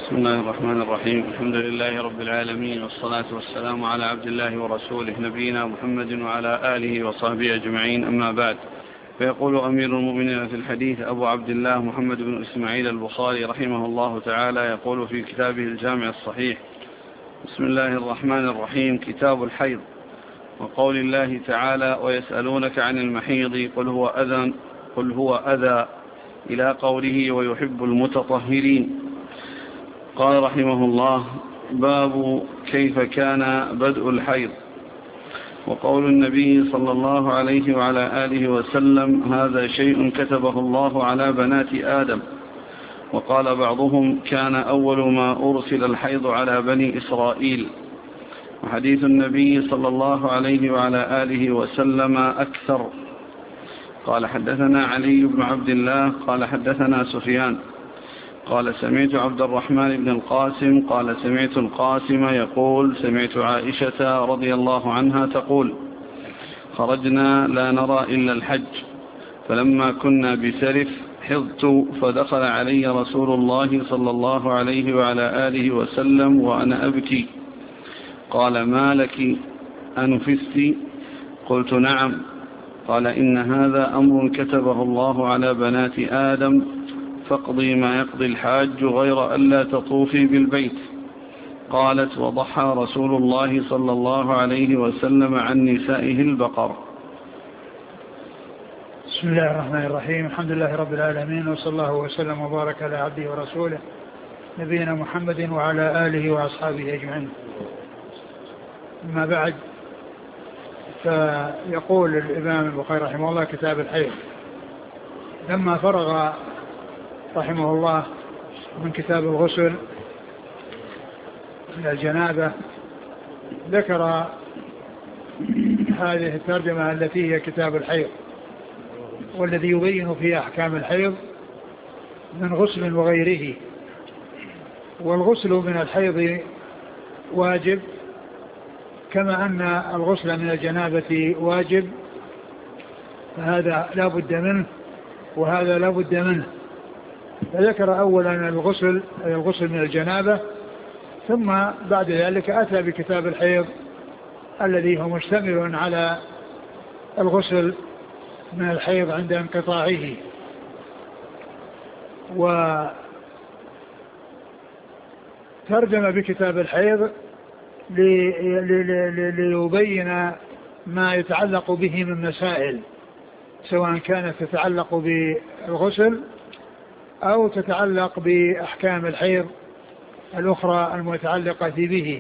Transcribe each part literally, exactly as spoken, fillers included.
بسم الله الرحمن الرحيم. الحمد لله رب العالمين، والصلاة والسلام على عبد الله ورسوله نبينا محمد وعلى آله وصحبه أجمعين، أما بعد. فيقول أمير المؤمنين في الحديث أبو عبد الله محمد بن إسماعيل البخاري رحمه الله تعالى، يقول في كتابه الجامع الصحيح: بسم الله الرحمن الرحيم. كتاب الحيض. وقول الله تعالى: ويسألونك عن المحيض قل هو أذى قل هو أذى إلى قوله: ويحب المتطهرين. قال رحمه الله: باب كيف كان بدء الحيض. وقول النبي صلى الله عليه وعلى آله وسلم: هذا شيء كتبه الله على بنات آدم. وقال بعضهم: كان أول ما أرسل الحيض على بني إسرائيل. وحديث النبي صلى الله عليه وعلى آله وسلم أكثر. قال: حدثنا علي بن عبد الله قال حدثنا سفيان قال: سمعت عبد الرحمن بن القاسم قال: سمعت القاسم يقول: سمعت عائشة رضي الله عنها تقول: خرجنا لا نرى إلا الحج، فلما كنا بسرف حضت، فدخل علي رسول الله صلى الله عليه وعلى آله وسلم وأنا أبكي، قال: ما لك أنفست؟ قلت: نعم. قال: إن هذا أمر كتبه الله على بنات آدم، فاقضي ما يقضي الحاج غير ألا تطوفي بالبيت. قالت: وضحى رسول الله صلى الله عليه وسلم عن نسائه البقر. بسم الله الرحمن الرحيم. الحمد لله رب العالمين، وصلى الله وسلم وبارك على عبده ورسوله نبينا محمد وعلى آله وأصحابه أجمعين. أما بعد، فيقول الإمام البخاري رحمه الله: كتاب الحيض. لما فرغ رحمه الله من كتاب الغسل من الجنابة، ذكر هذه الترجمة التي هي كتاب الحيض، والذي يبين فيه أحكام الحيض من غسل وغيره. والغسل من الحيض واجب، كما أن الغسل من الجنابة واجب، فهذا لا بد منه وهذا لا بد منه. فذكر أولا الغسل الغسل من الجنابة، ثم بعد ذلك أتى بكتاب الحيض الذي هو مشتمل على الغسل من الحيض عند انقطاعه. وترجم بكتاب الحيض ليبين ما يتعلق به من مسائل، سواء كانت تتعلق بالغسل أو تتعلق بأحكام الحيض الأخرى المتعلقة به.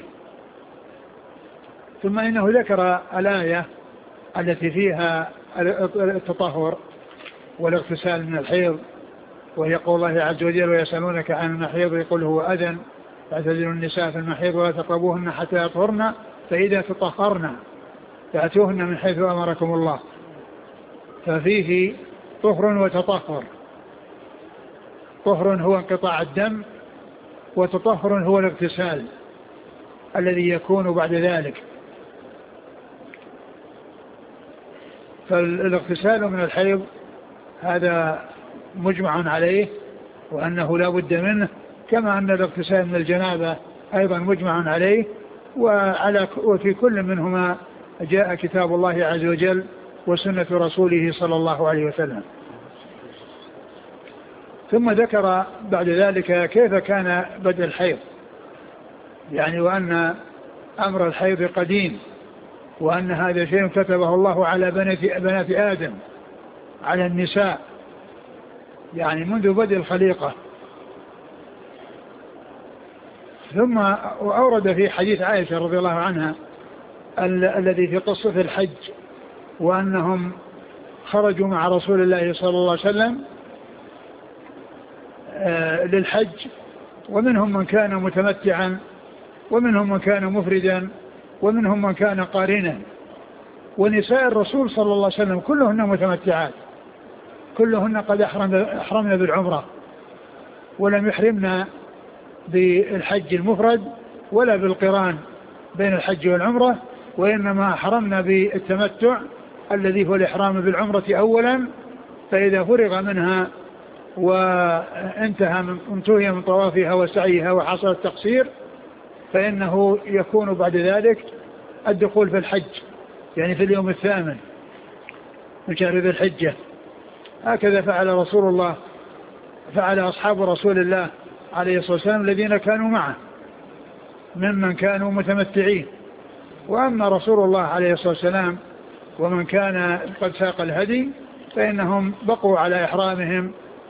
ثم إنه ذكر الآية التي فيها التطهر والاغتسال من الحيض، وهي قول الله عز وجل: ويسألونك عن المحيض قل هو أذى فاعتزلوا النساء في المحيض ولا تقربوهن حتى يطهرن فإذا تطهرن فأتوهن من حيث أمركم الله. ففيه طهر وتطهر. طهر هو انقطاع الدم، وتطهر هو الاغتسال الذي يكون بعد ذلك. فالاغتسال من الحيض هذا مجمع عليه وأنه لا بد منه، كما أن الاغتسال من الجنابة أيضا مجمع عليه، وعلى وفي كل منهما جاء كتاب الله عز وجل وسنة رسوله صلى الله عليه وسلم. ثم ذكر بعد ذلك كيف كان بدء الحيض، يعني وأن أمر الحيض قديم، وأن هذا شيء كتبه الله على بنات آدم، على النساء، يعني منذ بدء الخليقة. ثم أورد في حديث عائشة رضي الله عنها ال- الذي في قصة الحج، وأنهم خرجوا مع رسول الله صلى الله عليه وسلم آه للحج، ومنهم من كان متمتعا، ومنهم من كان مفردا، ومنهم من كان قارنا. ونساء الرسول صلى الله عليه وسلم كلهن متمتعات، كلهن قد أحرمنا بالعمرة، ولم يحرمنا بالحج المفرد ولا بالقران بين الحج والعمرة، وإنما أحرمنا بالتمتع الذي هو الإحرام بالعمرة أولا، فإذا فرغ منها وانتهى من انتهي من طوافها وسعيها وحصل التقصير، فإنه يكون بعد ذلك الدخول في الحج، يعني في اليوم الثامن من شهر ذي الحجة. هكذا فعل رسول الله، فعل أصحاب رسول الله عليه الصلاة والسلام الذين كانوا معه ممن كانوا متمتعين. وأما رسول الله عليه الصلاة والسلام ومن كان قد ساق الهدي فإنهم بقوا على إحرامهم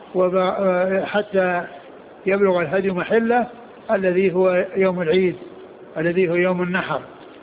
حتى يبلغ الهدي محله الذي هو يوم العيد الذي هو يوم النحر.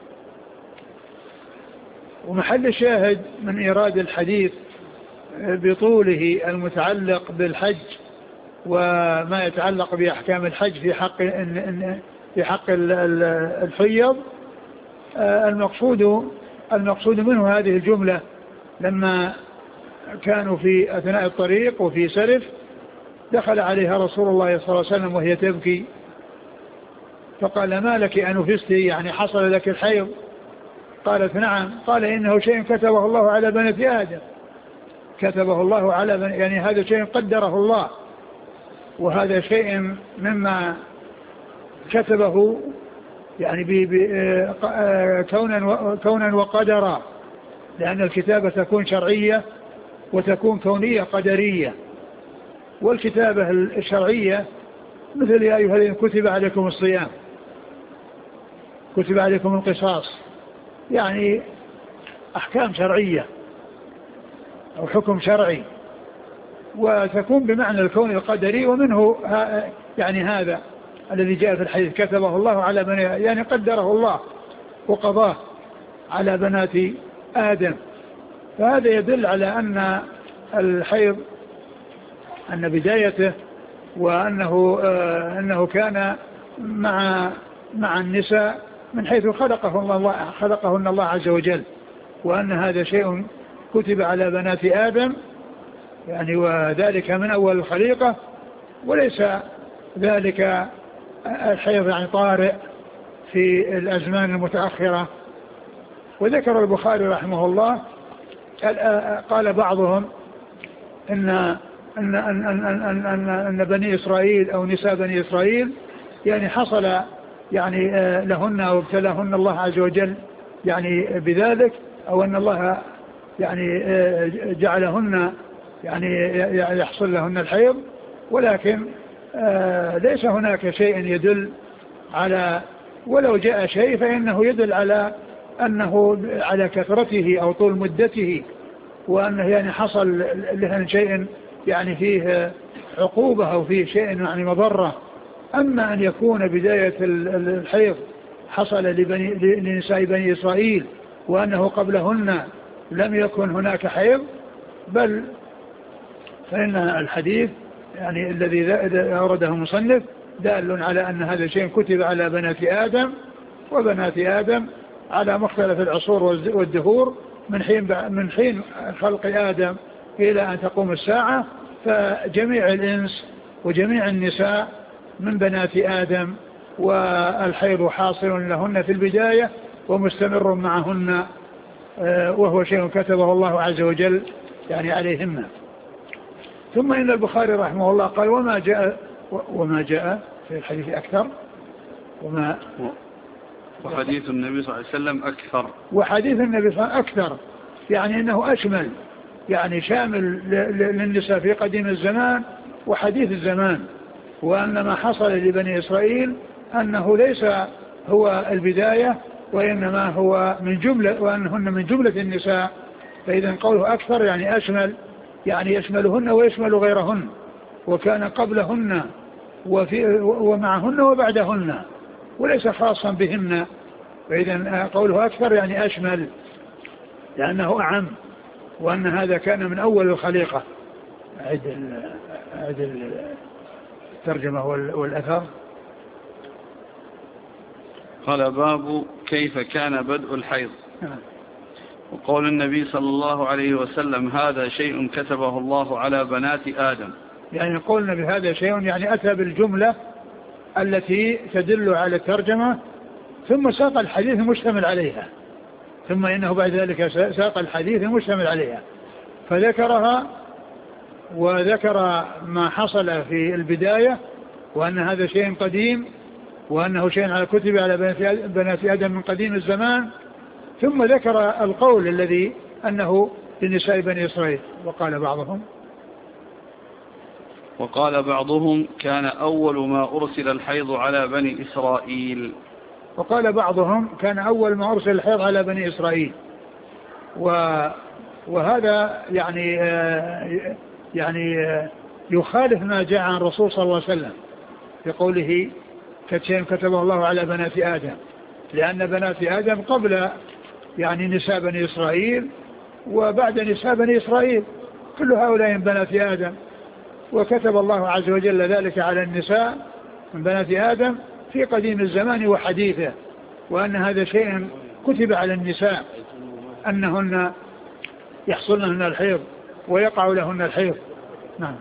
ومحل الشاهد من إيراد الحديث بطوله المتعلق بالحج وما يتعلق بأحكام الحج في حق في حق الحيض، المقصود المقصود منه هذه الجملة لما كانوا في أثناء الطريق وفي سرف دخل عليها رسول الله صلى الله عليه وسلم وهي تبكي، فقال: ما لك أنفستي؟ يعني حصل لك الحيض؟ قالت: نعم. قال: إنه شيء كتبه الله على بني آدم، كتبه الله على بني، يعني هذا شيء قدره الله، وهذا شيء مما كتبه يعني بي بي كونا كونا وقدرا، لأن الكتابة تكون شرعية وتكون كونية قدرية. والكتابة الشرعية مثل: يا أيها الذين كتب عليكم الصيام، كتب عليكم القصاص، يعني أحكام شرعية أو حكم شرعي، وتكون بمعنى الكون القدري. ومنه يعني هذا الذي جاء في الحديث: كتبه الله على بني، يعني قدره الله وقضاه على بنات آدم. فهذا يدل على أن الحيض أن بدايته وأنه آه أنه كان مع مع النساء من حيث خلقه الله خلقهن الله عز وجل، وأن هذا شيء كتب على بنات آدم، يعني وذلك من أول الخليقة، وليس ذلك الحيض يعني طارئ في الأزمان المتأخرة. وذكر البخاري رحمه الله قال بعضهم إن أن أن أن أن أن أن بني إسرائيل أو نساء بني إسرائيل يعني حصل يعني لهن أو ابتلاهن الله عز وجل يعني بذلك، أو أن الله يعني جعلهن يعني يحصل لهن الحيض، ولكن ليس هناك شيء يدل على، ولو جاء شيء فإنه يدل على أنه على كثرته أو طول مدته، وأنه يعني حصل لهن شيء يعني فيه عقوبة أو فيه شيء يعني مضرة. أما أن يكون بداية الحيض حصل لبني لنساء بني إسرائيل وأنه قبلهن لم يكن هناك حيض، بل فإن الحديث يعني الذي أورده المصنف دال على أن هذا شيء كتب على بنات آدم، وبنات آدم على مختلف العصور والدهور من حين من حين خلق آدم إلى أن تقوم الساعة، فجميع الإنس وجميع النساء من بنات آدم، والحيض حاصل لهن في البداية ومستمر معهن، وهو شيء كتبه الله عز وجل يعني عليهن. ثم إن البخاري رحمه الله قال: وما جاء وما جاء في الحديث أكثر، وما وحديث النبي صلى الله عليه وسلم أكثر، وحديث النبي صلى الله عليه وسلم أكثر، يعني أنه أشمل، يعني شامل للنساء في قديم الزمان وحديث الزمان. وأن ما حصل لبني إسرائيل أنه ليس هو البداية، وإنما هو من جملة، وأنهن من جملة النساء. فإذا قوله أكثر يعني أشمل، يعني يشملهن ويشمل غيرهن، وكان قبلهن وفي ومعهن وبعدهن، وليس خاصا بهن. فإذا قوله أكثر يعني أشمل، لأنه أعم، وأن هذا كان من أول الخليقة. أعد أعد الترجمة والأثر. قال: باب كيف كان بدء الحيض. وقول النبي صلى الله عليه وسلم: هذا شيء كتبه الله على بنات آدم، يعني قولنا بهذا شيء يعني أتى بالجملة التي تدل على الترجمة، ثم ساق الحديث المشتمل عليها، ثم إنه بعد ذلك ساق الحديث المشتمل عليها، فذكرها وذكر ما حصل في البداية وأن هذا شيء قديم وأنه شيء على كتب على بنات آدم من قديم الزمان، ثم ذكر القول الذي أنه لنساء بني إسرائيل. وقال بعضهم وقال بعضهم كان أول ما أرسل الحيض على بني إسرائيل وقال بعضهم كان أول ما أرسل الحيض على بني إسرائيل. وهذا يعني يعني يخالف ما جاء عن الرسول صلى الله عليه وسلم في قوله كشيء كتبه الله على بنات آدم، لأن بنات آدم قبل يعني نساء بني إسرائيل وبعد نساء بني إسرائيل، كل هؤلاء من بنات آدم، وكتب الله عز وجل ذلك على النساء من بنات آدم في قديم الزمان وحديثه، وأن هذا شيء كتب على النساء أنهن يحصل لهن الحيض ويقع لهن الحيض. نعم.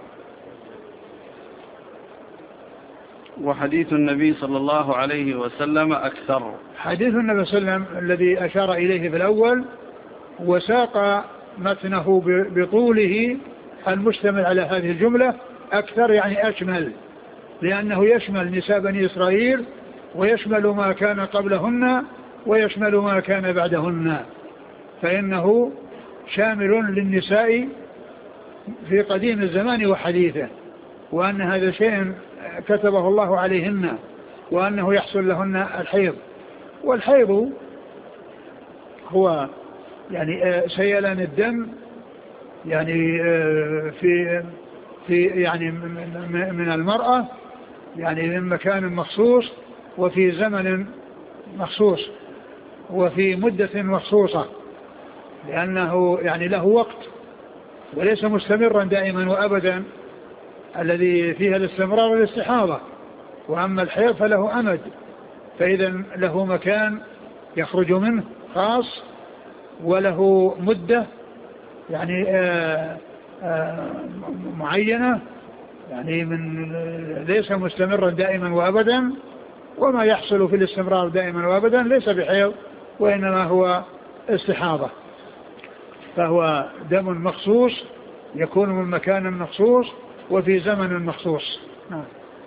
وحديث النبي صلى الله عليه وسلم أكثر. حديث النبي صلى الله عليه وسلم الذي أشار إليه في الأول وساق متنه بطوله المشتمل على هذه الجملة أكثر يعني أشمل، لأنه يشمل نساء بني إسرائيل ويشمل ما كان قبلهن ويشمل ما كان بعدهن، فإنه شامل للنساء في قديم الزمان وحديثه، وأن هذا شيء كتبه الله عليهن وأنه يحصل لهن الحيض. والحيض هو يعني سيلان الدم يعني في في يعني من المرأة يعني من مكان مخصوص وفي زمن مخصوص وفي مدة مخصوصة، لأنه يعني له وقت وليس مستمرا دائما وأبدا الذي فيها الاستمرار والاستحاضة. وأما الحيض فله أمد، فإذا له مكان يخرج منه خاص وله مدة يعني آآ آآ معينة، يعني من ليس مستمرا دائما وأبدا، وما يحصل في الاستمرار دائما وأبدا ليس بحيض وإنما هو استحاضة، فهو دم مخصوص يكون من مكان مخصوص وفي زمن مخصوص. نعم.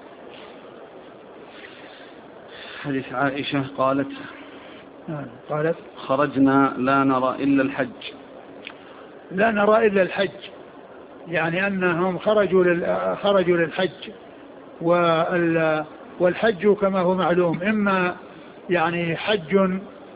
حديث عائشة قالت نعم. قالت خرجنا لا نرى إلا الحج. لا نرى إلا الحج، يعني أنهم خرجوا لل... خرجوا للحج، وال... والحج كما هو معلوم إما يعني حج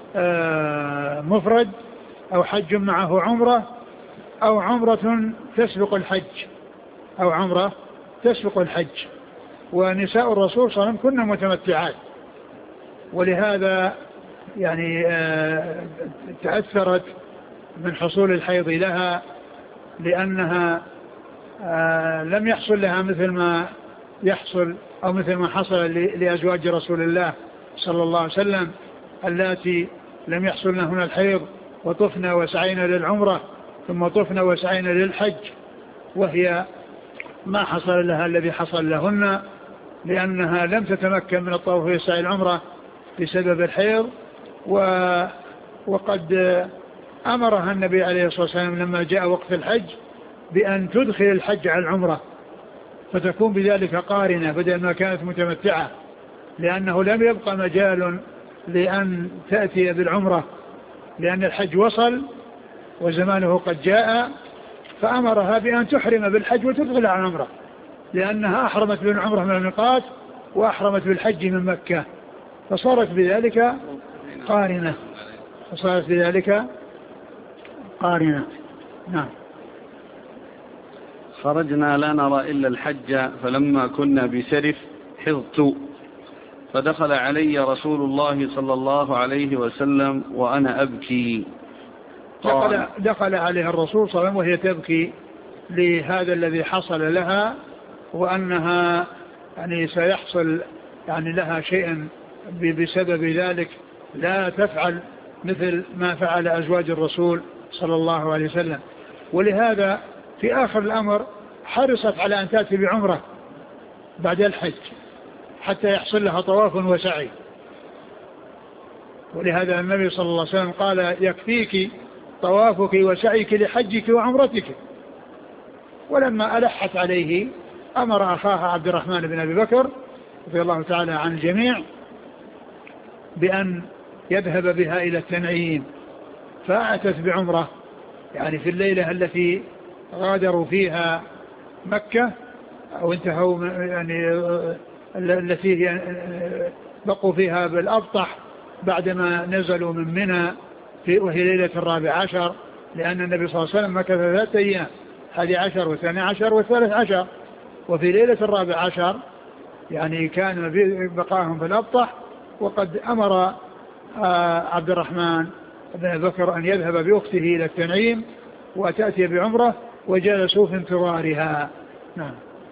مفرد أو حج معه عمرة أو عمرة تسبق الحج أو عمرة تسبق الحج. ونساء الرسول صلى الله عليه وسلم كنا متمتعات، ولهذا يعني تأثرت من حصول الحيض لها، لأنها لم يحصل لها مثل ما يحصل أو مثل ما حصل لأزواج رسول الله صلى الله عليه وسلم اللاتي لم يحصل لهن الحيض وطفنا وسعينا للعمرة ثم طفنا وسعينا للحج، وهي ما حصل لها الذي حصل لهن، لأنها لم تتمكن من الطواف وسعي العمرة بسبب الحيض. و وقد أمرها النبي عليه الصلاة والسلام لما جاء وقت الحج بأن تدخل الحج على العمرة فتكون بذلك قارنة بدل ما كانت متمتعة، لأنه لم يبقى مجال لأن تأتي بالعمرة لأن الحج وصل وزمانه قد جاء، فأمرها بأن تحرم بالحج وتدخل على العمرة، لأنها أحرمت بالعمرة من الميقات وأحرمت بالحج من مكة، فصارت بذلك قارنة فصارت بذلك قارنة. نعم. خرجنا لا نرى إلا الحج فلما كنا بسرف حضت فدخل علي رسول الله صلى الله عليه وسلم وأنا أبكي. دخل, دخل عليها الرسول صلى الله عليه وسلم وهي تبكي لهذا الذي حصل لها، وأنها يعني سيحصل يعني لها شيء بسبب ذلك لا تفعل مثل ما فعل أزواج الرسول صلى الله عليه وسلم. ولهذا في آخر الأمر حرصت على أن تأتي بعمرة بعد الحج حتى يحصل لها طواف وسعي، ولهذا النبي صلى الله عليه وسلم قال يكفيك طوافك وسعيك لحجك وعمرتك، ولما ألحت عليه أمر أخاها عبد الرحمن بن أبي بكر رضي الله تعالى عن الجميع بأن يذهب بها إلى التنعيم، فأتت بعمرة يعني في الليلة التي غادروا فيها مكة أو انتهوا يعني التي بقوا فيها بالأبطح بعدما نزلوا من منى وهي ليلة الرابع عشر، لأن النبي صلى الله عليه وسلم مكث ثلاثة أيام، حادي عشر والثاني عشر والثالث عشر، وفي ليلة الرابع عشر يعني كان بقاهم في الأبطح، وقد أمر عبد الرحمن بن بكر أن يذهب بأخته إلى التنعيم وتأتي بعمرة، وجلسوا في انتظارها. نعم.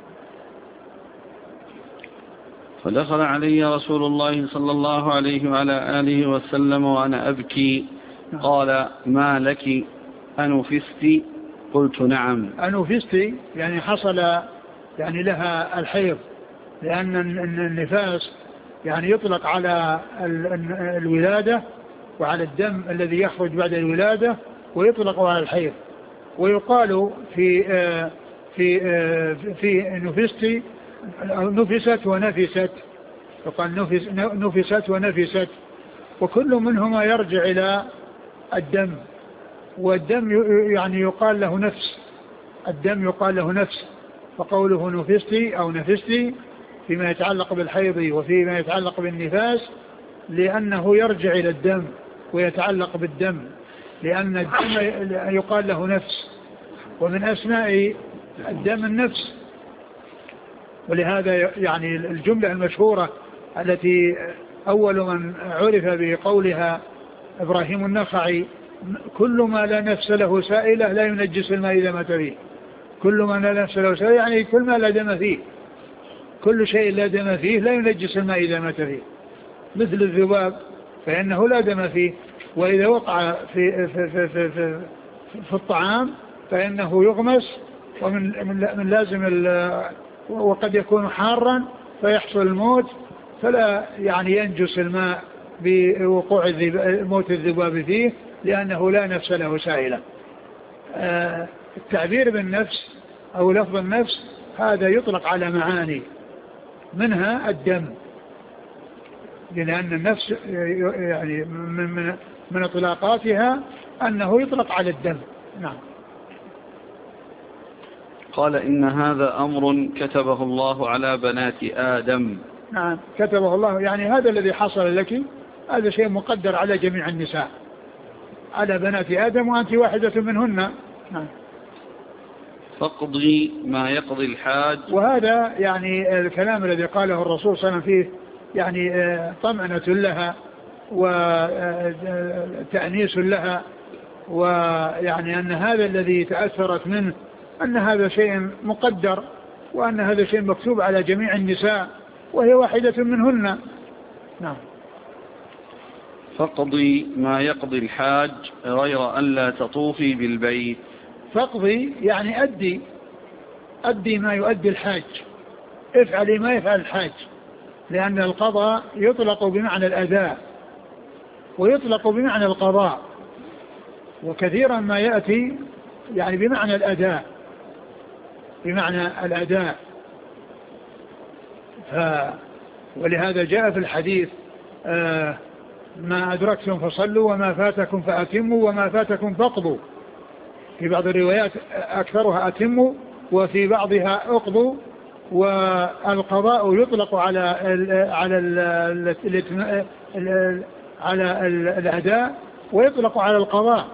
فدخل علي رسول الله صلى الله عليه وعلى آله وسلم وأنا أبكي، قال ما لك أنفست؟ قلت نعم. أنفست يعني حصل يعني لها الحيض، لأن النفاس يعني يطلق على الولادة وعلى الدم الذي يخرج بعد الولادة، ويطلق على الحيض. ويقال في في في نفست نفست ونفست، يقال نفس نفست ونفست، وكل منهما يرجع إلى الدم، والدم يعني يقال له نفس، الدم يقال له نفس، فقوله نفستي أو نفستي فيما يتعلق بالحيض وفيما يتعلق بالنفاس لأنه يرجع إلى الدم ويتعلق بالدم، لأن الدم يقال له نفس، ومن أسماء الدم النفس. ولهذا يعني الجملة المشهورة التي أول من عرف بقولها إبراهيم النخعي: كل ما لا نفس له سائلة لا ينجس الماء إذا مات فيه. كل ما لا نفس له سائلة يعني كل ما لا دم فيه، كل شيء لا دم فيه لا ينجس الماء إذا مات فيه، مثل الذباب فإنه لا دم فيه، وإذا وقع في, في, في, في, في, في الطعام فإنه يغمس، ومن من لازم وقد يكون حارا فيحصل الموت، فلا يعني ينجس الماء بوقوع موت الذباب فيه لأنه لا نفس له سائلة. آه التعبير بالنفس أو لفظ النفس هذا يطلق على معاني، منها الدم، لأن النفس يعني من, من, من اطلاقاتها أنه يطلق على الدم. نعم. قال إن هذا أمر كتبه الله على بنات آدم. نعم كتبه الله، يعني هذا الذي حصل لك هذا شيء مقدر على جميع النساء، على بنات آدم وأنت واحدة منهن. نعم. فاقضي ما يقضي الحاج. وهذا يعني الكلام الذي قاله الرسول صلى الله عليه وسلم فيه يعني طمأنة لها وتأنيس لها، ويعني أن هذا الذي تأثرت منه أن هذا شيء مقدر، وأن هذا شيء مكتوب على جميع النساء وهي واحدة منهن. نعم. فاقضي ما يقضي الحاج غير أن لا تطوفي بالبيت. فاقضي يعني أدي أدي ما يؤدي الحاج، افعلي ما يفعل الحاج، لأن القضاء يطلق بمعنى الأداء ويطلق بمعنى القضاء، وكثيرا ما يأتي يعني بمعنى الأداء، بمعنى الأداء. ف ولهذا جاء في الحديث آه ما أدركتم فصلوا وما فاتكم فأتموا وما فاتكم فاقضوا. في بعض الروايات أكثرها أتموا وفي بعضها اقضوا. والقضاء يطلق على ال على ال ال على الأداء ويطلق على القضاء،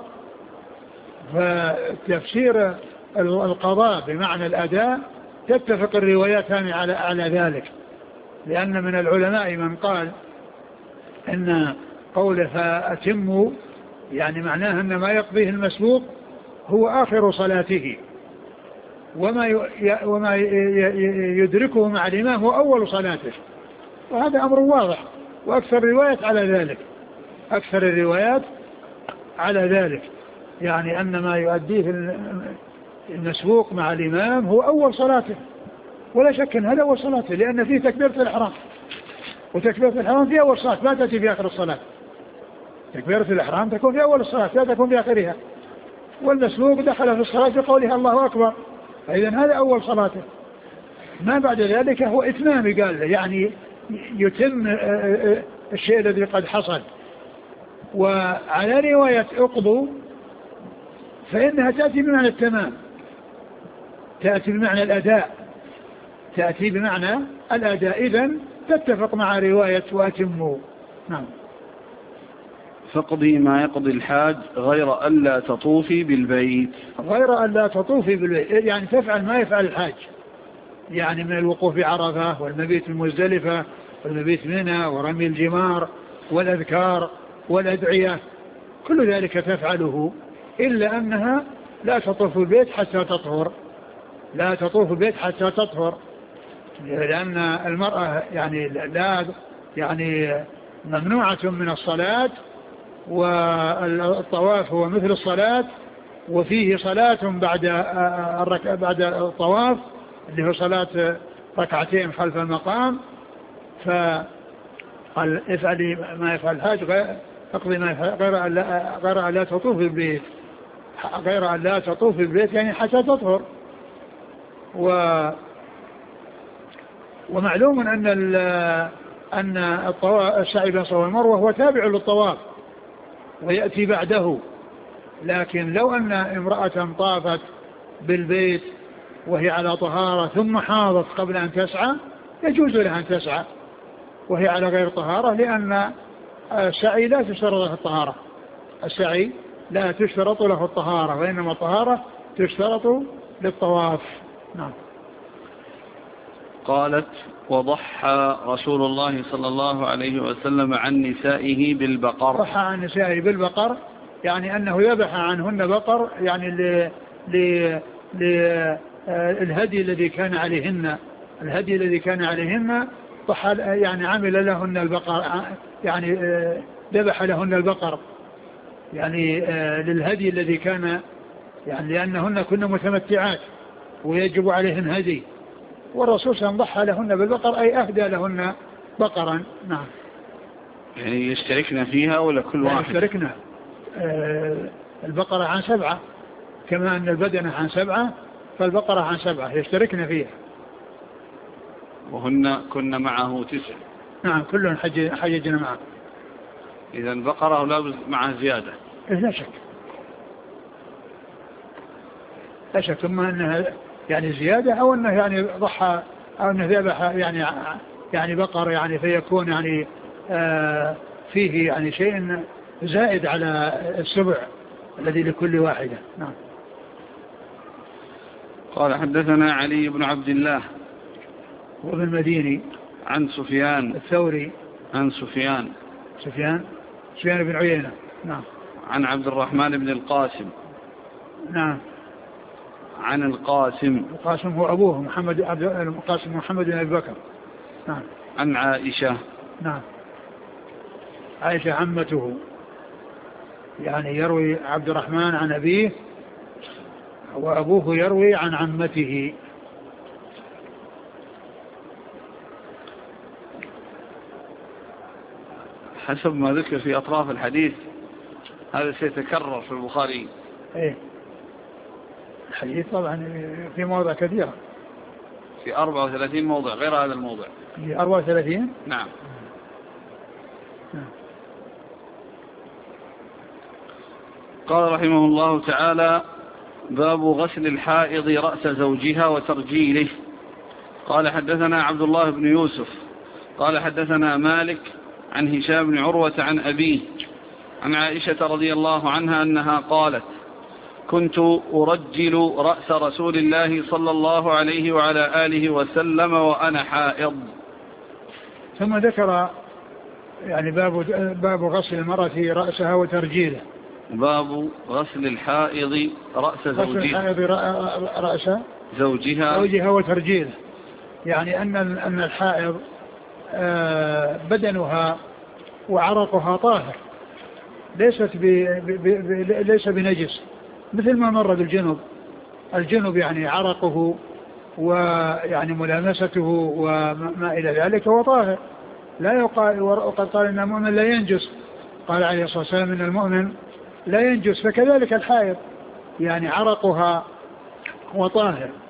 فتفسير القضاء بمعنى الأداء تتفق الرواياتان على على ذلك، لأن من العلماء من قال أن قوله فأتموا يعني معناه أن ما يقضيه المسبوق هو آخر صلاته، وما وما يدركه مع الإمام هو أول صلاته، وهذا أمر واضح، وأكثر الروايات على ذلك، أكثر الروايات على ذلك، يعني أن ما يؤديه المسبوق مع الإمام هو أول صلاته، ولا شك أن هذا أول صلاته، لأن فيه تكبيرة الإحرام، وتكبيرة الإحرام في أول صلاة لا تأتي في آخر الصلاة. تكبيرة الإحرام تكون في أول الصلاة لا تكون في آخرها، والمسبوق دخل في الصلاة بقولها الله أكبر، فإذا هذا أول صلاته. ما بعد ذلك هو إتمام، قال له يعني يتم الشيء الذي قد حصل. وعلى رواية اقضوا فإنها تأتي بمعنى التمام، تأتي بمعنى الأداء، تأتي بمعنى الأداء، إذن تتفق مع رواية وأتموا. نعم. فاقضي ما يقضي الحاج غير ألا تطوفي بالبيت. غير ألا تطوفي بالبيت يعني تفعل ما يفعل الحاج، يعني من الوقوف بعرفة والمبيت المزدلفة والمبيت منى ورمي الجمار والأذكار والأدعية، كل ذلك تفعله، إلا أنها لا تطوف البيت حتى تطهر، لا تطوف البيت حتى تطهر، لأن المرأة يعني لا يعني ممنوعة من الصلاة، والطواف هو مثل الصلاة، وفيه صلاة بعد الرك... بعد الطواف اللي هو صلاة ركعتين خلف المقام. فقال افعلي ما يفعل الحاج اقضي ما يفعل غير أن لا غير أن لا تطوف البيت، غير أن لا تطوف البيت يعني حتى تطهر. و ومعلوم أن ال... أن الطواف السعي بين الصفا والمروة هو تابع للطواف ويأتي بعده، لكن لو أن امرأة طافت بالبيت وهي على طهارة ثم حاضت قبل أن تسعى يجوز لها أن تسعى وهي على غير طهارة، لأن السعي لا تشترط له الطهارة، السعي لا تشترط له الطهارة، وإنما الطهارة تشترط للطواف. نعم. قالت وضحى رسول الله صلى الله عليه وسلم عن نسائه بالبقر. ضحى عن نسائه بالبقر يعني أنه يذبح عنهن بقر، يعني ل ل للهدي الذي كان عليهن، الهدي الذي كان عليهن ضحى يعني عمل لهن البقر، يعني ذبح لهن البقر يعني للهدي الذي كان، يعني لأنهن كن متمتعات ويجب عليهن هدي، والرسول صلى الله عليه وسلم ضحى لهن بالبقر أي أهدى لهن بقرا. نعم. يعني يشتركنا فيها ولا كل واحد؟ يشتركنا. آه البقرة عن سبعة كما أن البدنة عن سبعة، فالبقرة عن سبعة يشتركنا فيها. وهن كنا معه تسع. نعم كلهم حج حججنا معه. إذا بقرة ولا معها زيادة؟ لا شك، لا شك، ثم أنها يعني زيادة أو أنه يعني ضحى أو أنه ذبح يعني يعني بقر يعني فيكون يعني آه فيه يعني شيء زائد على السبع الذي لكل واحدة. نعم. قال حدثنا علي بن عبد الله وابن المديني عن سفيان الثوري عن سفيان سفيان سفيان بن عيينة. نعم. عن عبد الرحمن بن القاسم. نعم. عن القاسم. القاسم هو أبوه محمد عبد القاسم محمد بن أبي بكر. نعم. عن عائشة. نعم. عائشة عمته، يعني يروي عبد الرحمن عن أبيه وأبوه يروي عن عمته. حسب ما ذكر في أطراف الحديث هذا سيتكرر في البخاري. إيه الحديث طبعا في مواضع كثيرة، في أربعة وثلاثين موضع غير هذا الموضع. في أربعة وثلاثين. نعم. نعم. قال رحمه الله تعالى باب غسل الحائض رأس زوجها وترجيله. قال حدثنا عبد الله بن يوسف قال حدثنا مالك عن هشام بن عروة عن أبيه عن عائشة رضي الله عنها أنها قالت كنت أرجل رأس رسول الله صلى الله عليه وعلى آله وسلم وأنا حائض. ثم ذكر يعني باب باب غسل المرأة رأسها وترجيله. باب غسل الحائض رأس زوجها. غسل الحائض رأس زوجها زوجها وترجيله، يعني أن أن الحائض بدنها وعرقها طاهر، ليست ب ليس بنجس، مثل ما مر بالجنوب. الجنوب يعني عرقه ويعني ملامسته وما إلى ذلك هو طاهر، لا يقال. وقد قال إن المؤمن لا ينجس، قال عليه الصلاة والسلام إن المؤمن لا ينجس، فكذلك الحائض يعني عرقها هو طاهر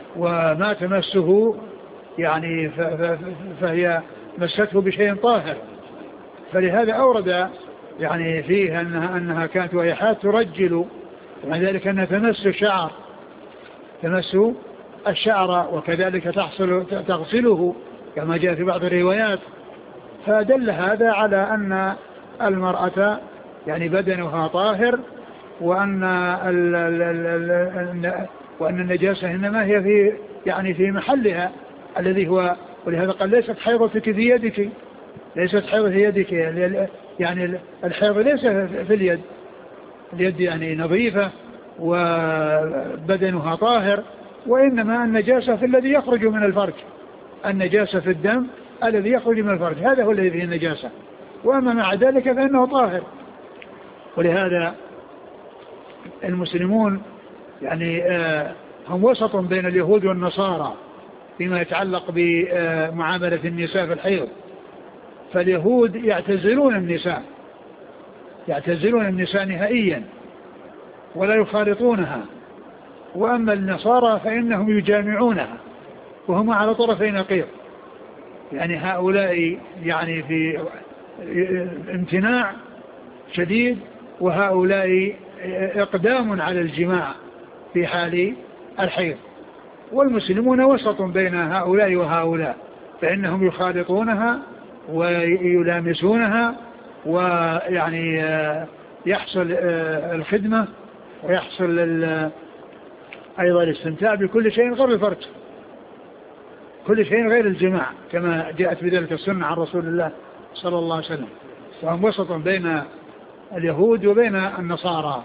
وما تمسه يعني فهي مسته بشيء طاهر. فلهذا أورد يعني فيه أنها, أنها كانت وهي حاد ترجل، ومع ذلك أنها تمس الشعر تمس الشعر وكذلك تحصل تغسله كما جاء في بعض الروايات. فدل هذا على أن المرأة يعني بدنها طاهر، وأن ال ال ال وأن النجاسة إنما هي في يعني في محلها الذي هو، ولهذا قال ليست حيضتك في يدك، ليست حيضة في يدك، يعني الحيض ليس في اليد، اليد يعني نظيفة وبدنها طاهر، وإنما النجاسة في الذي يخرج من الفرج، النجاسة في الدم الذي يخرج من الفرج، هذا هو الذي فيه النجاسة، وأما مع ذلك فإنه طاهر. ولهذا المسلمون يعني هم وسط بين اليهود والنصارى فيما يتعلق بمعاملة النساء في الحيض. فاليهود يعتزلون النساء يعتزلون النساء نهائيا ولا يخالطونها، وأما النصارى فإنهم يجامعونها وهم على طرفي نقيض، يعني هؤلاء يعني في امتناع شديد، وهؤلاء إقدام على الجماع في حال الحيض. والمسلمون وسط بين هؤلاء وهؤلاء، فإنهم يخالطونها ويلامسونها، ويعني يحصل الخدمة ويحصل أيضا الاستمتاع بكل شيء غير الفرج، كل شيء غير الجماع كما جاءت بذلك السنة عن رسول الله صلى الله عليه وسلم. وهم وسط بين اليهود وبين النصارى.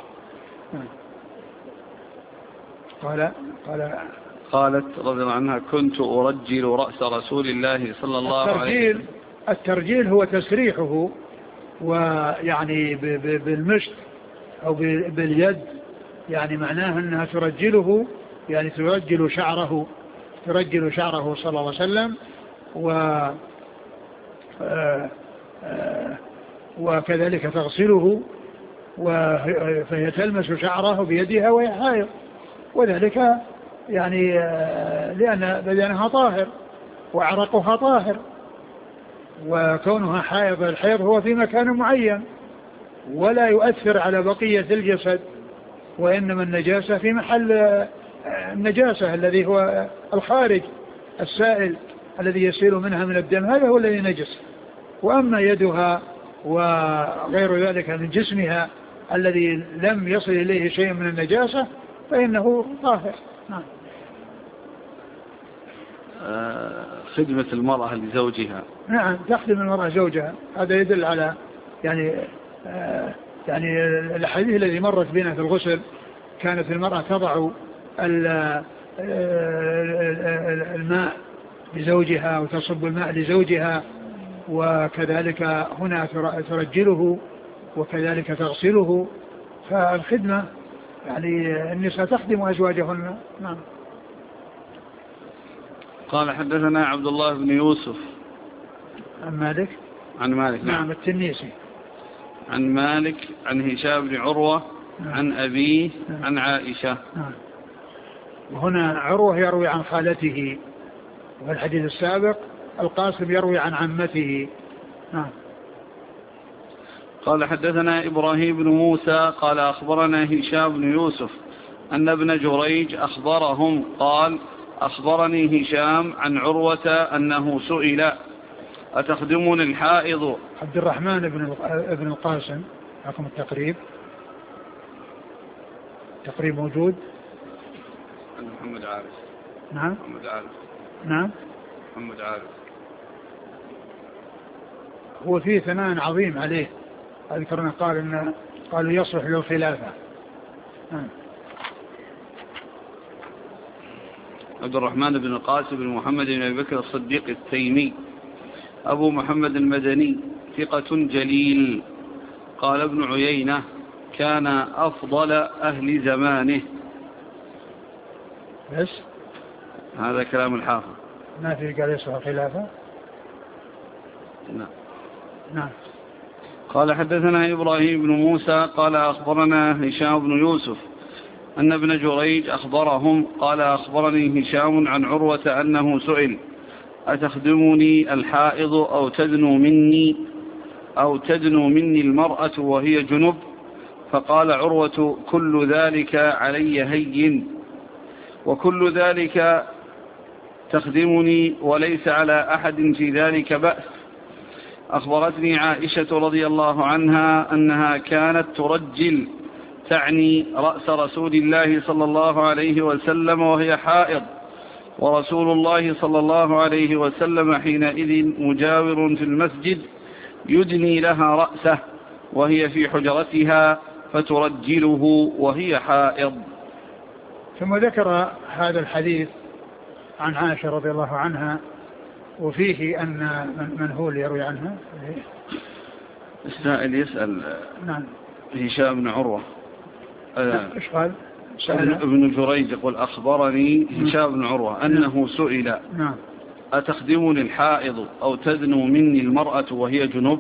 قال قال قالت رضي الله عنها: كنت أرجل رأس رسول الله صلى الله عليه وسلم. الترجيل هو تسريحه، ويعني بالمشط أو باليد، يعني معناه أنها ترجله، يعني ترجل شعره ترجل شعره صلى الله عليه وسلم، و وكذلك تغسله، فهي تلمس شعره بيدها وهي حائض، وذلك يعني لأن بدنها طاهر وعرقها طاهر، وكونها حائض الحيض هو في مكان معين ولا يؤثر على بقية الجسد، وإنما النجاسة في محل النجاسة الذي هو الخارج السائل الذي يسيل منها من الدم، هذا هو الذي نجس. وأما يدها وغير ذلك من جسمها الذي لم يصل إليه شيء من النجاسة فإنه طاهر. نعم. خدمة المرأة لزوجها. نعم، تخدم المرأة زوجها، هذا يدل على يعني آه يعني الحديث الذي مرت بنا في الغسل، كانت المرأة تضع الماء لزوجها وتصب الماء لزوجها، وكذلك هنا ترجله وكذلك تغسله. فالخدمة يعني النساء تخدم أزواجهن. نعم. قال: حدثنا عبد الله بن يوسف عن مالك عن مالك نعم التنيسي عن مالك عن هشام بن عروة نعم. عن أبيه نعم. عن عائشة. نعم. وهنا عروة يروي عن خالته، وفي الحديث السابق القاسم يروي عن عمته. نعم. قال: حدثنا إبراهيم بن موسى قال: أخبرنا هشام بن يوسف أن ابن جريج أخبرهم قال: أخبرني هشام عن عروة أنه سئل: أتخدمني الحائض؟ عبد الرحمن بن ابن القاسم، رقم التقريب تقريب موجود. محمد عارف. نعم. محمد عارف. نعم. محمد عارف. هو فيه ثناء عظيم عليه، أذكرنا قال إن قالوا يصلح للخلافة. نعم. عبد الرحمن بن القاسم بن محمد بن أبي بكر الصديق التيمي أبو محمد المدني، ثقة جليل. قال ابن عيينة: كان أفضل أهل زمانه. بس هذا كلام الحافظ، ما في قال يصلح الخلافة. نعم. نعم. قال: حدثنا إبراهيم بن موسى قال: أخبرنا هشام بن يوسف أن ابن جريج أخبرهم قال أخبرني هشام عن عروة أنه سئل أتخدمني الحائض أو تدنو مني أو تدنو مني المرأة وهي جنب؟ فقال عروة كل ذلك علي هين، وكل ذلك تخدمني وليس على أحد في ذلك بأس. أخبرتني عائشة رضي الله عنها أنها كانت ترجل، تعني رأس رسول الله صلى الله عليه وسلم وهي حائض، ورسول الله صلى الله عليه وسلم حينئذ مجاور في المسجد يدني لها رأسه وهي في حجرتها فترجله وهي حائض. ثم ذكر هذا الحديث عن عائشة رضي الله عنها، وفيه أن من هو اللي يروي عنها؟ السائل يسأل. نعم. هشام بن عروة. إيش قال؟ ابن جريج يقول أخبرني هشام بن عروة أنه سئل نعم أتخدمني الحائض أو تدنو مني المرأة وهي جنوب؟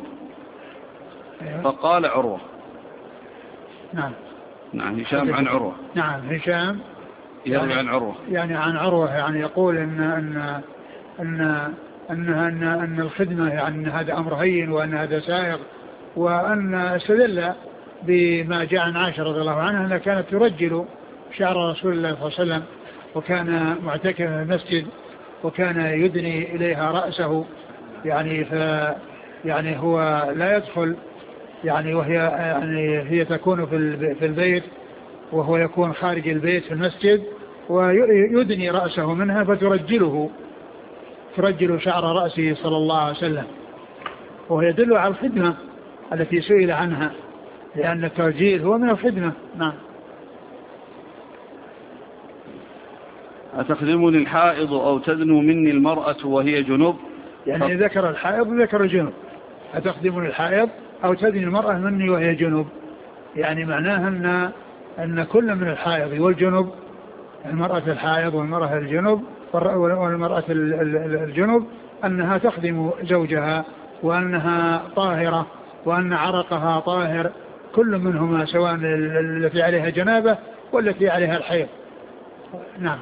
فقال عروة. نعم نعم هشام عن عروة. نعم هشام يروي يعني عن عروة، يعني عن عروة، يعني يقول إن أن أن أن أن, أن الخدمة يعني أن هذا أمر هين وأن هذا سائغ، وأن استدل بما جاء عن عائشة رضي الله عنها أنها كانت ترجل شعر رسول الله صلى الله عليه وسلم، وكان معتكفا في المسجد وكان يدني إليها رأسه، يعني ف يعني هو لا يدخل يعني وهي يعني هي تكون في في البيت وهو يكون خارج البيت في المسجد، ويدني رأسه منها فترجله ترجل شعر رأسه صلى الله عليه وسلم، وهو يدل على الخدمة التي سئل عنها، لأن الترجيل هو من الخدمة. نعم. أتخدمني الحائض أو تدنو مني المرأة وهي جنوب؟ يعني ذكر الحائض وذكر الجنوب. أتخدمني الحائض أو تدني المرأة مني وهي جنوب، يعني معناها أن أن كل من الحائض والجنوب، المرأة الحائض والمرأة الجنوب والمرأة الجنوب أنها تخدم زوجها، وأنها طاهرة، وأن عرقها طاهر، كل منهما سواء التي عليها جنابة والتي عليها الحيض. نعم.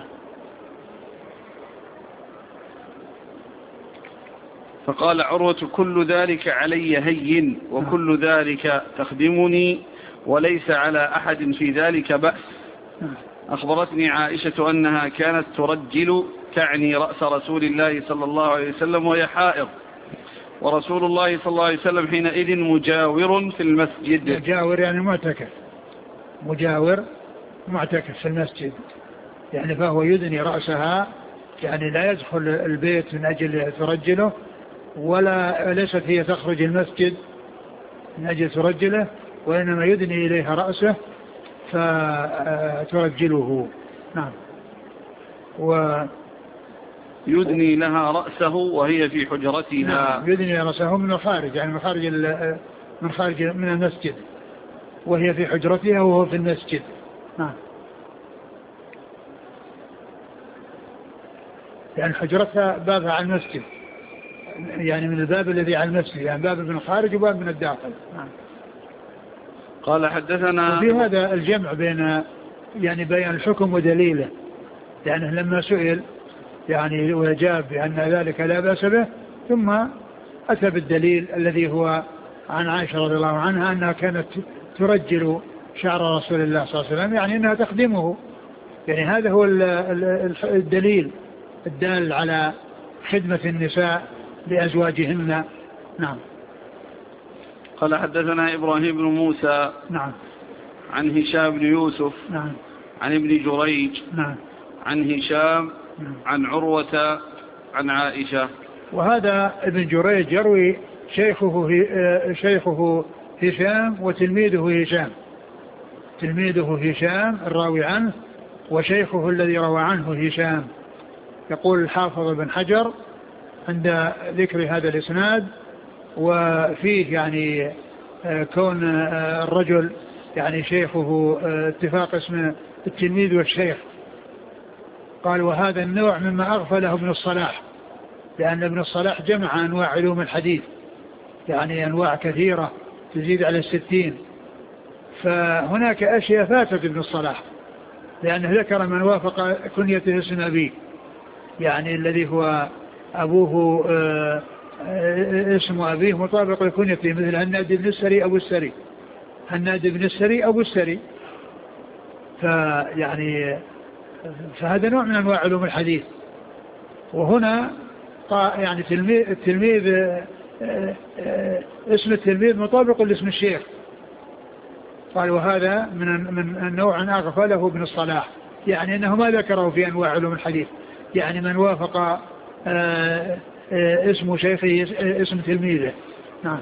فقال عروة كل ذلك علي هين، وكل ذلك تخدمني وليس على أحد في ذلك بأس. أخبرتني عائشة أنها كانت ترجل، تعني رأس رسول الله صلى الله عليه وسلم وهي حائض، ورسول الله صلى الله عليه وسلم حينئذ مجاور في المسجد. مجاور يعني معتكف، مجاور معتكف في المسجد، يعني فهو يدني رأسها، يعني لا يدخل البيت من أجل ترجله، ولا ليست هي تخرج المسجد من أجل ترجله، وإنما يدني إليها رأسه فترجله. نعم. و يدني لها رأسه وهي في حجرتها. نعم. يدني رأسه من الخارج، يعني من خارج من خارج من المسجد، وهي في حجرتها وهو في المسجد. نعم. يعني حجرتها بابها على المسجد، يعني من الباب الذي على المسجد، يعني باب من الخارج وباب من الداخل. نعم. قال حدثنا. وفي هذا الجمع بين يعني بيان الحكم ودليله، يعني لما سئل يعني وجاب بأن ذلك لا بأس به، ثم أتى بالدليل الذي هو عن عائشة رضي الله عنها أنها كانت ترجل شعر رسول الله صلى الله عليه وسلم، يعني أنها تخدمه، يعني هذا هو الدليل الدال على خدمة النساء لأزواجهن. نعم. قال حدثنا إبراهيم بن موسى. نعم. عن هشام بن يوسف. نعم. عن ابن جريج. نعم. عن هشام. نعم. عن عروة عن عائشة. وهذا ابن جريج يروي شيخه شيخه هشام وتلميذه هشام، تلميذه هشام الراوي عنه، وشيخه الذي روى عنه هشام. يقول الحافظ بن حجر عند ذكر هذا الإسناد، وفيه يعني كون الرجل يعني شيخه اتفاق اسم التلميذ والشيخ، قال وهذا النوع مما أغفله ابن الصلاح، لأن ابن الصلاح جمع أنواع علوم الحديث، يعني أنواع كثيرة تزيد على الستين، فهناك أشياء فاتت ابن الصلاح، لأنه ذكر من وافق كنيته اسم أبيه، يعني الذي هو أبوه آه اسم أبيه مطابق لكنيته، مثل هناد بن السري أبو السري، هناد بن السري أبو السري. فيعني فهذا نوع من أنواع علوم الحديث. وهنا يعني التلميذ اسم التلميذ مطابق لاسم الشيخ، قال وهذا من من النوع أغفله ابن الصلاح، يعني أنه ما ذكره في أنواع علوم الحديث، يعني من وافق اسم شيخه اسم تلميذه. نعم.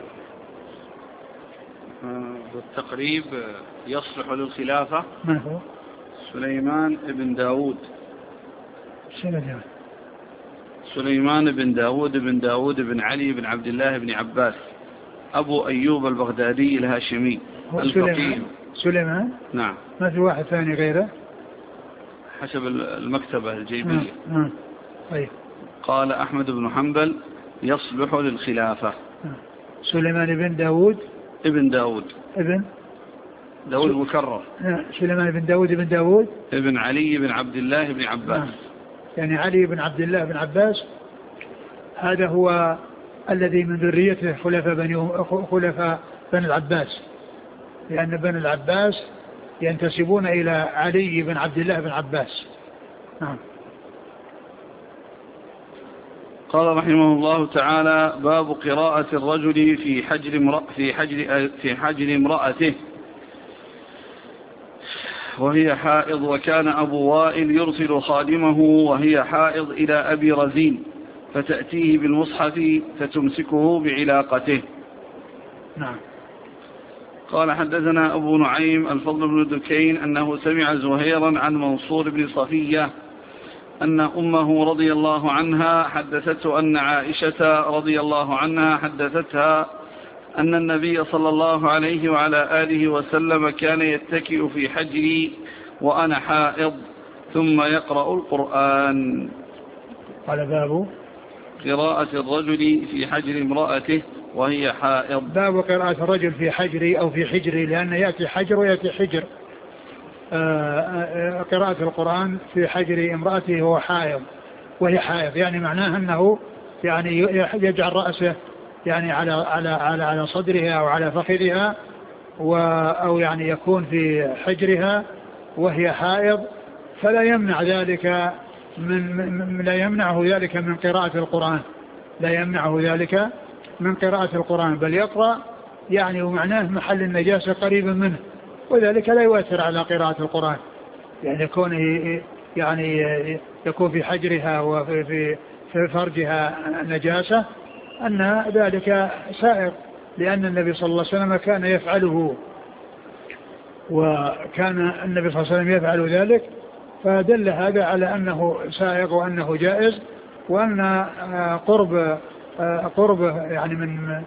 بالتقريب يصلح للخلافة من هو؟ سليمان بن داود. سليمان سليمان بن داود بن داود بن علي بن عبد الله بن عباس أبو أيوب البغدادي الهاشمي الفقيه. سليمان. نعم. ما في واحد ثاني غيره حسب المكتبة الجيبية. نعم. طيب. قال أحمد بن حنبل يصلح للخلافة. سليمان بن داود ابن داود ابن داود مكرر. سليمان بن داود بن داود ابن علي بن عبد الله بن عباس. نعم. يعني علي بن عبد الله بن عباس هذا هو الذي من ذريته خلفاء بني خلفاء بني العباس، لأن بني العباس ينتسبون إلى علي بن عبد الله بن عباس. نعم. قال رحمه الله تعالى: باب قراءة الرجل في حجر امرأ في حجر في حجر امرأته وهي حائض، وكان أبو وائل يرسل خادمه وهي حائض إلى أبي رزين فتأتيه بالمصحف فتمسكه بعلاقته. نعم. قال: حدثنا أبو نعيم الفضل بن دكين أنه سمع زهيرا عن منصور بن صفية أن أمه رضي الله عنها حدثته أن عائشة رضي الله عنها حدثتها أن النبي صلى الله عليه وعلى آله وسلم كان يتكئ في حجري وأنا حائض ثم يقرأ القرآن. قال: باب قراءة الرجل في حجر امرأته وهي حائض. باب قراءة الرجل في حجري أو في حجري، لأن يأتي حجر ويأتي حجر. قراءة القرآن في حجر امرأته وهو حائض وهي حائض، يعني معناه أنه يعني يجعل رأسه يعني على على على على صدرها أو على فخذها، أو يعني يكون في حجرها وهي حائض، فلا يمنع ذلك من لا يمنعه ذلك من قراءة القرآن، لا يمنعه ذلك من قراءة القرآن، بل يقرأ يعني ومعناه محل النجاسة قريبا منه، وذلك لا يؤثر على قراءة القرآن، يعني يكون يعني يكون في حجرها وفي في فرجها نجاسة، أن ذلك سائر، لأن النبي صلى الله عليه وسلم كان يفعله، وكان النبي صلى الله عليه وسلم يفعل ذلك، فدل هذا على أنه سائغ وأنه جائز، وأن قرب قربه يعني من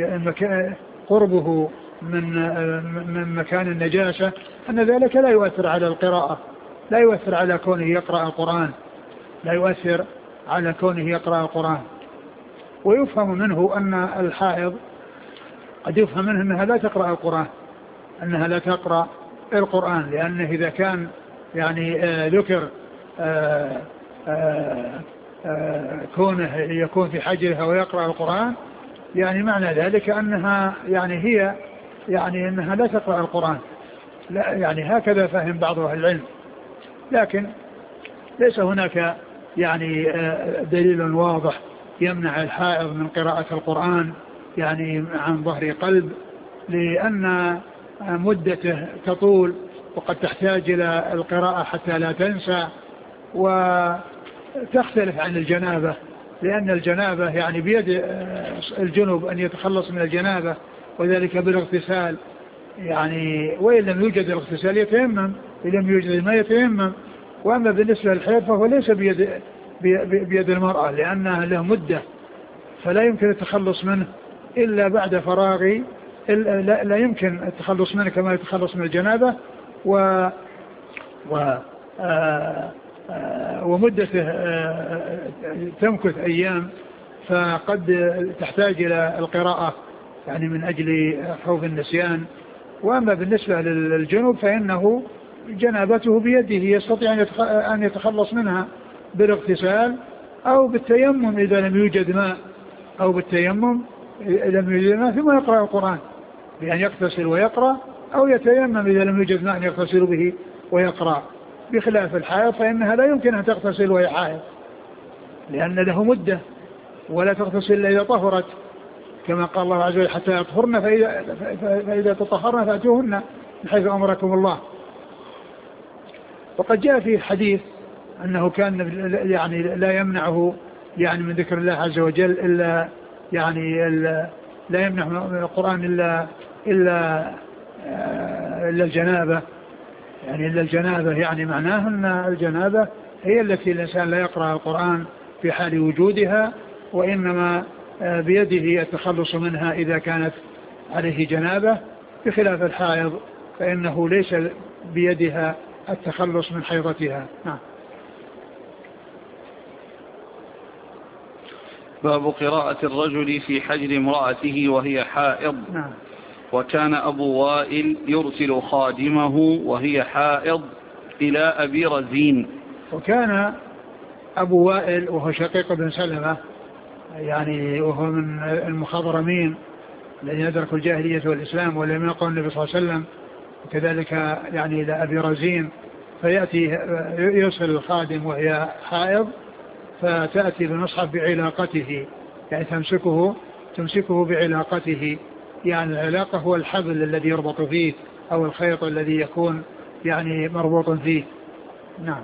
قربه من من مكان النجاسة أن ذلك لا يؤثر على القراءة، لا يؤثر على كونه يقرأ القرآن، لا يؤثر على كونه يقرأ القرآن. ويفهم منه أن الحائض قد يفهم منه أنها لا تقرأ القرآن، أنها لا تقرأ القرآن، لأنه إذا كان يعني آه ذكر آه آه آه كونه يكون في حجرها ويقرأ القرآن، يعني معنى ذلك أنها يعني هي يعني أنها لا تقرأ القرآن، لا يعني هكذا فهم بعض أهل العلم، لكن ليس هناك يعني آه دليل واضح يمنع الحائض من قراءة القرآن يعني عن ظهر قلب، لأن مدته تطول وقد تحتاج إلى القراءة حتى لا تنسى، وتختلف عن الجنابة، لأن الجنابة يعني بيد الجنوب أن يتخلص من الجنابة، وذلك بالاغتسال، يعني وإن لم يوجد الاغتسال يتيمم، إن لم يوجد الماء يتيمم. وأما بالنسبة للحيض فهو ليس بيد, بيد المرأة، لأنها له مدة، فلا يمكن التخلص منه إلا بعد فراغ، لا, لا يمكن التخلص منه كما يتخلص من الجنابة، و, و آآ آآ ومدته تمكث أيام، فقد تحتاج إلى القراءة يعني من أجل خوف النسيان. وأما بالنسبة للجنوب فإنه جنابته بيده، يستطيع أن يتخلص منها بالاغتسال أو بالتيمم إذا لم يوجد ماء، أو بالتيمم إذا لم يوجد ماء ثم يقرأ القرآن بأن يغتسل ويقرأ، أو يتيمم إذا لم يوجد ماء يغتسل به ويقرأ. بخلاف الحائض فإنها لا يمكن أن تغتسل وهي حائض، لأن له مدة، ولا تغتسل إلا إذا طهرت، كما قال الله عز وجل حتى يطهرن فإذا, فإذا تطهرن فأتوهن من حيث أمركم الله. وقد جاء في حديث أنه كان يعني لا يمنعه يعني من ذكر الله عز وجل إلا يعني إلا لا يمنع من القرآن إلا إلا إلا الجنابة، يعني إلا الجنابة، يعني معناه أن الجنابة هي التي الإنسان لا يقرأ القرآن في حال وجودها، وإنما بيده التخلص منها إذا كانت عليه جنابة، بخلاف الحائض فإنه ليس بيدها التخلص من حيضتها. نعم. باب قراءة الرجل في حجر امرأته وهي حائض. نعم. وكان أبو وائل يرسل خادمه وهي حائض إلى أبي رزين. وكان أبو وائل وهو شقيق بن سلمة، يعني وهو من المخضرمين الذين يدركوا الجاهلية والإسلام ولم يلقوا النبي صلى الله عليه وسلم، وكذلك يعني إلى أبي رزين، فيأتي يرسل الخادم وهي حائض، فتأتي بمصحف بعلاقته، يعني تمسكه تمسكه بعلاقته، يعني العلاقة هو الحبل الذي يربط فيه أو الخيط الذي يكون يعني مربوط فيه. نعم.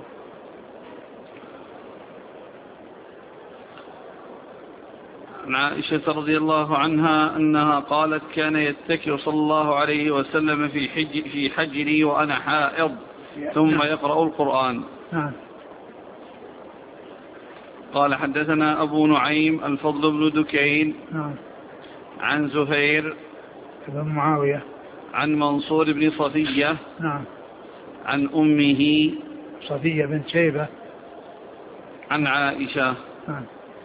عن عائشة رضي الله عنها أنها قالت كان يتكئ صلى الله عليه وسلم في, حج في حجري وأنا حائض ثم يقرأ القرآن. نعم. قال حدثنا أبو نعيم الفضل بن دكين نعم. عن زهير بن معاوية عن منصور بن صفية نعم. عن أمه صفية بنت شيبة عن عائشة. نعم.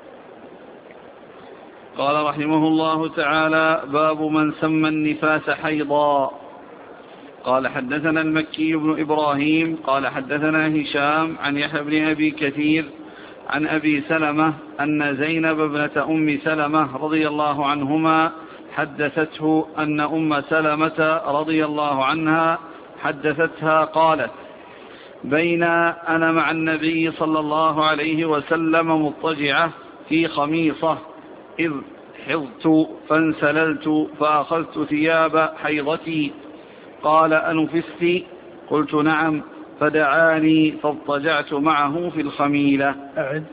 قال رحمه الله تعالى باب من سمى النفاس حيضا. قال حدثنا المكي بن إبراهيم قال حدثنا هشام عن يحيى بن أبي كثير عن أبي سلمة أن زينب ابنة أم سلمة رضي الله عنهما حدثته أن أم سلمة رضي الله عنها حدثتها قالت بين أنا مع النبي صلى الله عليه وسلم مضطجعة في خميصة إذ حضت فانسللت فأخذت ثياب حيضتي قال أنفست؟ قلت نعم، فدعاني فاضطجعت معه في الخميلة. أعد.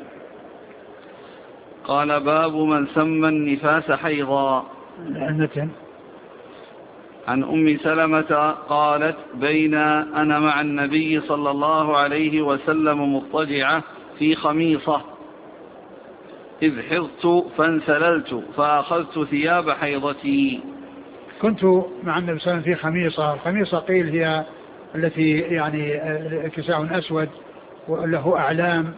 قال باب من سمى النفاس حيضا. لعنة. عن أم سلمة قالت بين أنا مع النبي صلى الله عليه وسلم مضطجعة في خميصة إذ حضت فانسللت فأخذت ثياب حيضتي. كنت مع النبي صلى الله عليه وسلم في خميصة. الخميصة قيل هي التي يعني كساء أسود وله أعلام،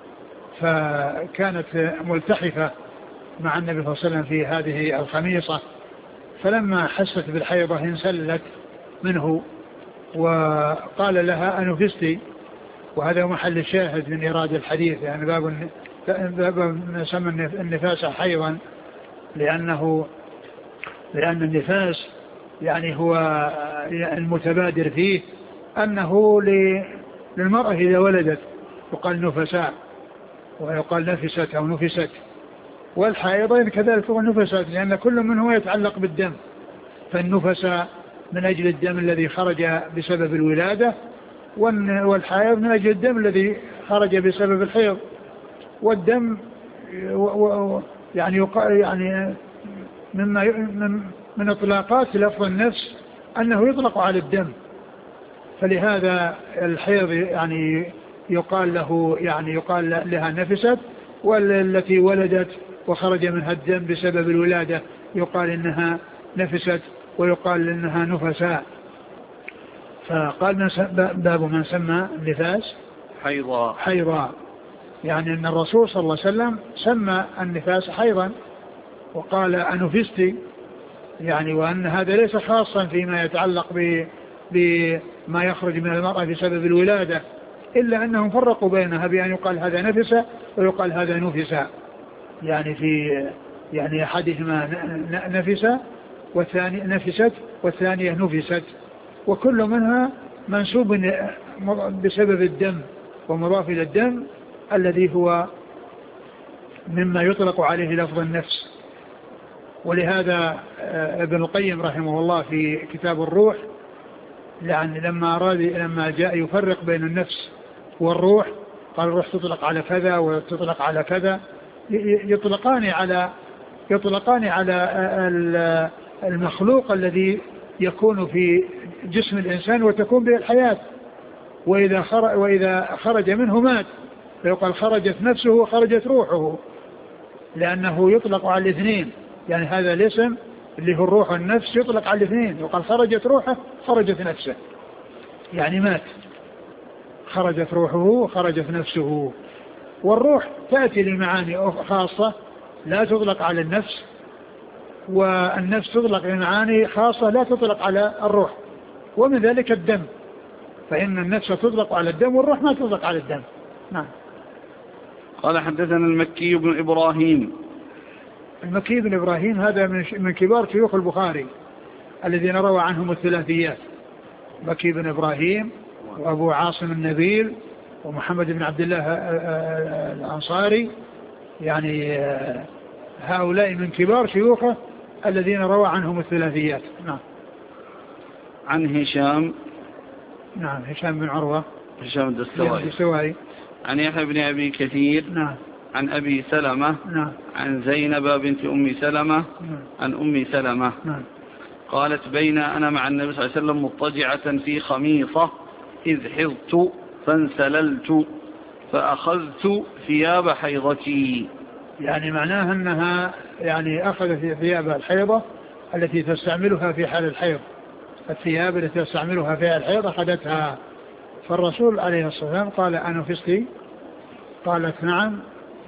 فكانت ملتحفة مع النبي صلى الله عليه وسلم في هذه الخميصة، فلما حست بالحيضة انسلت منه وقال لها أنفستي، وهذا محل الشاهد من إيراد الحديث، يعني باب باب سمى النفاس حيضا، لأنه لأن النفاس يعني هو المتبادر فيه أنه للمرأة إذا ولدت يقال نفساء ويقال نفست أو نفست، والحائض كذلك هو نفسات، لأن كل منه يتعلق بالدم، فالنفساء من أجل الدم الذي خرج بسبب الولادة، والحائض من أجل الدم الذي خرج بسبب الحيض. والدم يعني يعني مما من, من اطلاقات لفظ النفس أنه يطلق على الدم، فلهذا الحيض يعني يقال له يعني يقال لها نفست، والتي ولدت وخرج منها الدم بسبب الولادة يقال إنها نفست ويقال إنها نفساء. فقال من باب من سمى النفاس حيضا حيضا، يعني أن الرسول صلى الله عليه وسلم سمى النفاس حيضا وقال أنفستي، يعني وأن هذا ليس خاصا فيما يتعلق ب ما يخرج من المرأة بسبب الولادة، إلا أنهم فرقوا بينها بأن يقال هذا نفس ويقال هذا نفس، يعني في يعني أحدهما نفس والثاني نفست والثانية نفست، وكل منها منسوب بسبب الدم ومضاف إلى الدم الذي هو مما يطلق عليه لفظ النفس. ولهذا ابن القيم رحمه الله في كتاب الروح يعني لما أراد لما جاء يفرق بين النفس والروح قال الروح تطلق على كذا وتطلق على كذا، يطلقان على يطلقان على المخلوق الذي يكون في جسم الإنسان وتكون به الحياة، وإذا خرج, وإذا خرج منه مات، فيقال خرجت نفسه وخرجت روحه، لأنه يطلق على الاثنين، يعني هذا الاسم اللي هو الروح والنفس يطلق على الاثنين، يقال خرجت روحه خرجت نفسه، يعني مات، خرجت روحه وخرجت نفسه. والروح تأتي لمعاني خاصة لا تطلق على النفس، والنفس تطلق لمعاني خاصة لا تطلق على الروح، ومن ذلك الدم، فإن النفس تطلق على الدم والروح ما تطلق على الدم. نعم. قال حدثنا المكي بن إبراهيم. المكي بن إبراهيم هذا من كبار شيوخ البخاري الذين روى عنهم الثلاثيات، مكي بن إبراهيم وأبو عاصم النبيل ومحمد بن عبد الله الأنصاري، يعني هؤلاء من كبار شيوخه الذين روى عنهم الثلاثيات. نعم. عن هشام. نعم هشام بن عروة. هشام الدستوائي. عن يحيى بن أبي كثير. نعم. عن أبي سلمة. نعم. عن زينب بنت أم سلمة. نعم. عن أم سلمة. نعم. قالت بين أنا مع النبي صلى الله عليه وسلم مضطجعة في خميصة إذ حضت فانسللت فأخذت ثياب حيضتي. يعني معناها أنها يعني أخذت ثياب الحيضة التي تستعملها في حال الحيض، الثياب التي تستعملها في الحيض أخذتها، فالرسول عليه الصلاة والسلام قال أنفستي؟ قالت نعم،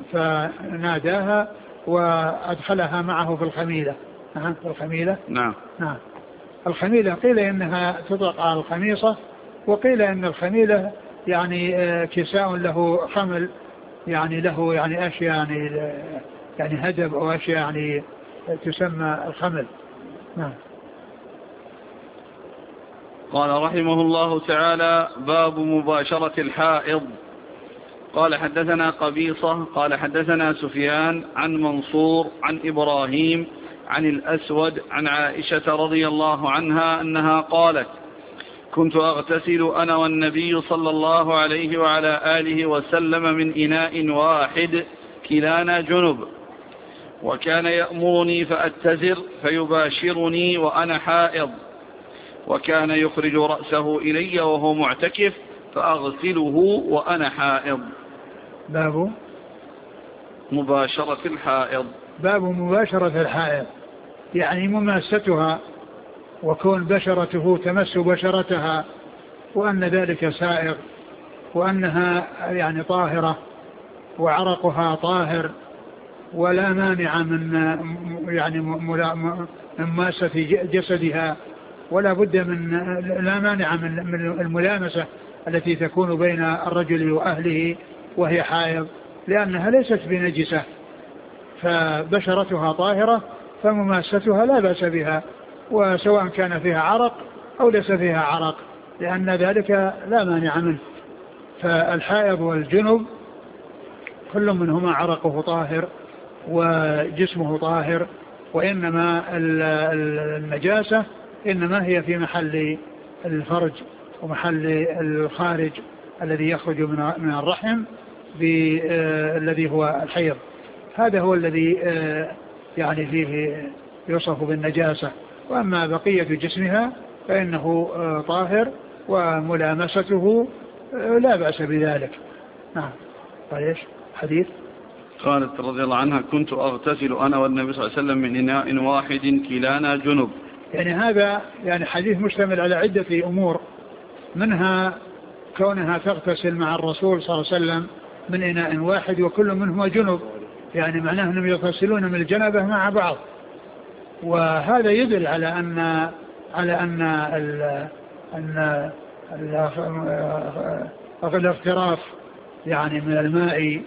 فناداها وأدخلها معه في الخميلة. نعم في الخميلة. نعم. نعم الخميلة قيل إنها تطلق على الخميصة، وقيل إن الخميلة يعني كساء له خمل، يعني له يعني أشياء يعني يعني هدب أو أشياء يعني تسمى الخمل. نعم. قال رحمه الله تعالى باب مباشرة الحائض. قال حدثنا قبيصة قال حدثنا سفيان عن منصور عن إبراهيم عن الأسود عن عائشة رضي الله عنها أنها قالت كنت أغتسل أنا والنبي صلى الله عليه وعلى آله وسلم من إناء واحد كلانا جنب، وكان يأمرني فأتزر فيباشرني وأنا حائض، وكان يخرج رأسه إلي وهو معتكف فأغسله وأنا حائض. باب مباشرة الحائض. باب مباشرة الحائض يعني مماستها وكون بشرته تمس بشرتها، وأن ذلك سائغ، وأنها يعني طاهرة وعرقها طاهر، ولا مانع من يعني مماسة جسدها، ولا بد من لا مانع من الملامسة التي تكون بين الرجل وأهله وهي حائض، لأنها ليست بنجسة، فبشرتها طاهرة فمماستها لا بأس بها، وسواء كان فيها عرق أو ليس فيها عرق، لأن ذلك لا مانع منه. فالحائض والجنب كل منهما عرقه طاهر وجسمه طاهر، وإنما النجاسة إنما هي في محل الفرج ومحل الخارج الذي يخرج من الرحم الذي هو الحيض، هذا هو الذي يعني فيه يوصف بالنجاسة. وأما بقية جسمها فإنه طاهر وملامسته لا بأس بذلك. نعم. قال ايش حديث؟ قالت رضي الله عنها كنت أغتسل أنا والنبي صلى الله عليه وسلم من إناء واحد كلانا جنب. يعني هذا يعني حديث مشتمل على عدة أمور، منها كونها تغتسل مع الرسول صلى الله عليه وسلم من إناء واحد وكل منهما جنب، يعني معناه أنهم يغتسلون من الجنبة مع بعض، وهذا يدل على أن على أن أن الاغتراف يعني من الماء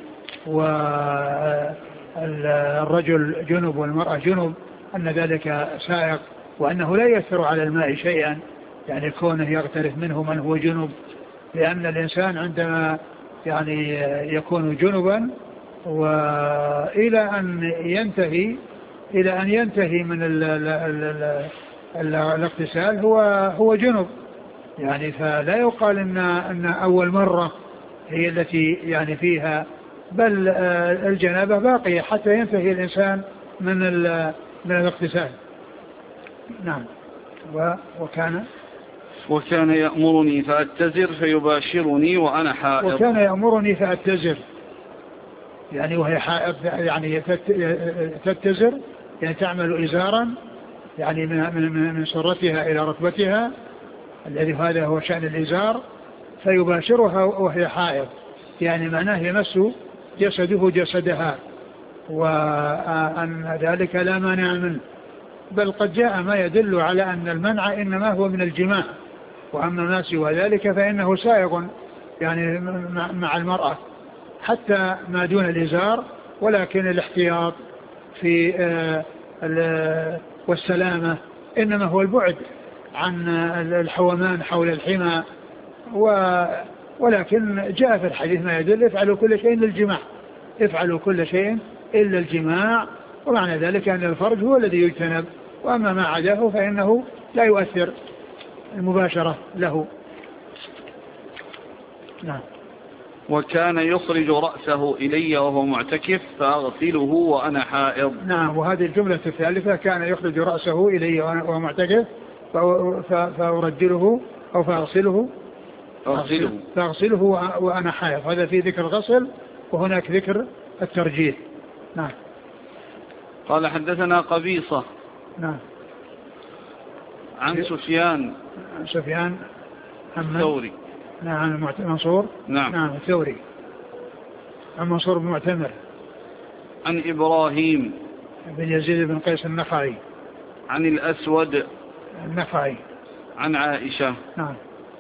والرجل جنب والمرأة جنب أن ذلك سائق، وأنه لا يأثر على الماء شيئا يعني كونه يغترف منه من هو جنب، لأن الإنسان عندما يعني يكون جنبا وإلى أن ينتهي إلى أن ينتهي من ال ال ال ال الاغتسال هو هو جنب يعني، فلا يقال إن أن أول مرة هي التي يعني فيها، بل الجنابة باقية حتى ينتهي الإنسان من من الاغتسال. نعم. وكان وكان يأمرني فأتزر فيباشرني وأنا حائض. وكان يأمرني فأتزر يعني وهي حائض يعني تتزر يعني تعمل إزارا يعني من من سرتها إلى ركبتها الذي هذا هو شأن الإزار، فيباشرها وهي حائض يعني معناه يمس جسده جسدها، وأن ذلك لا مانع منه، بل قد جاء ما يدل على أن المنع إنما هو من الجماع، وأما ما سوى ذلك فإنه سائغ يعني مع المرأة حتى ما دون الإزار، ولكن الاحتياط في والسلامة إنما هو البعد عن الحومان حول الحمى، ولكن جاء في الحديث ما يدل افعلوا كل شيء إلا الجماع، افعلوا كل شيء إلا الجماع، ومعنى ذلك أن الفرج هو الذي يجتنب، وأما ما عداه فإنه لا يؤثر المباشرة له. نعم. وكان يخرج رأسه إلي وهو معتكف فأغسله وأنا حائض. نعم. وهذه الجملة الثالثة كان يخرج رأسه إلي وهو معتكف فأرجله أو فأغسله أغسله فأغسله وأنا حائض، هذا في ذكر الغسل وهناك ذكر الترجيل. نعم. قال حدثنا قبيصة نعم عن سفيان سفيان الثوري نعم منصور نعم نعم الثوري عن منصور بن معتمر عن إبراهيم بن يزيد بن قيس النخعي عن الأسود النخعي عن عائشة. نعم.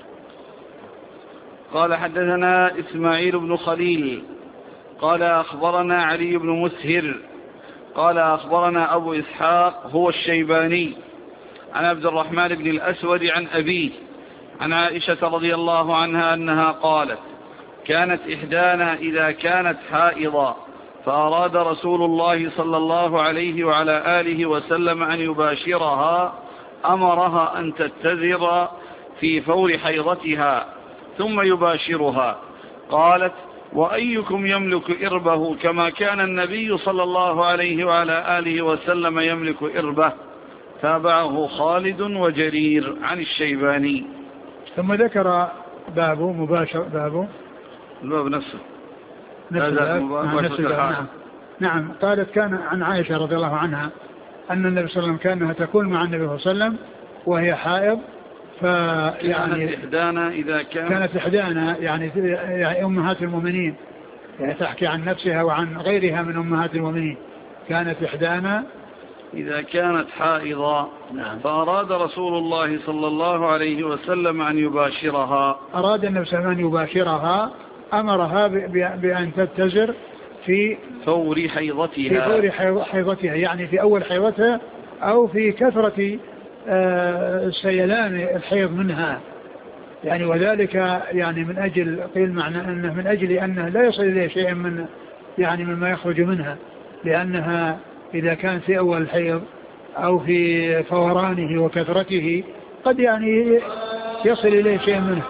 قال حدثنا إسماعيل بن خليل قال أخبرنا علي بن مسهر قال أخبرنا أبو إسحاق هو الشيباني عن عبد الرحمن بن الأسود عن أبيه عن عائشة رضي الله عنها أنها قالت كانت إحدانا إذا كانت حائضا فأراد رسول الله صلى الله عليه وعلى آله وسلم أن يباشرها أمرها أن تتذر في فور حيضتها ثم يباشرها. قالت وأيكم يملك إربه كما كان النبي صلى الله عليه وعلى آله وسلم يملك إربه. تابعه خالد وجرير عن الشيباني. ثم ذكر باب مباشر باب الباب نفسه هذا نعم. نعم. قالت كان عن عائشة رضي الله عنها أن النبي صلى الله عليه وسلم كانها تكون مع النبي صلى الله عليه وسلم وهي حائض، فيعني كانت إحدانا إذا كان كانت إحدانا يعني, يعني أمهات المؤمنين يعني تحكي عن نفسها وعن غيرها من أمهات المؤمنين. كانت إحدانا إذا كانت حائضا نعم. فأراد رسول الله صلى الله عليه وسلم أن يباشرها أراد النبي صلى الله عليه وسلم أن يباشرها أمرها بأن تتزر في فور حيضتها في فور حيضتها يعني في أول حيضتها أو في كثرة سيلان الحيض منها يعني، وذلك يعني من أجل قيل معنى أنه من أجل أنه لا يصل إليه شيء من يعني مما يخرج منها، لأنها إذا كان في أول الحيض أو في فورانه وكثرته قد يعني يصل إليه شيء منه.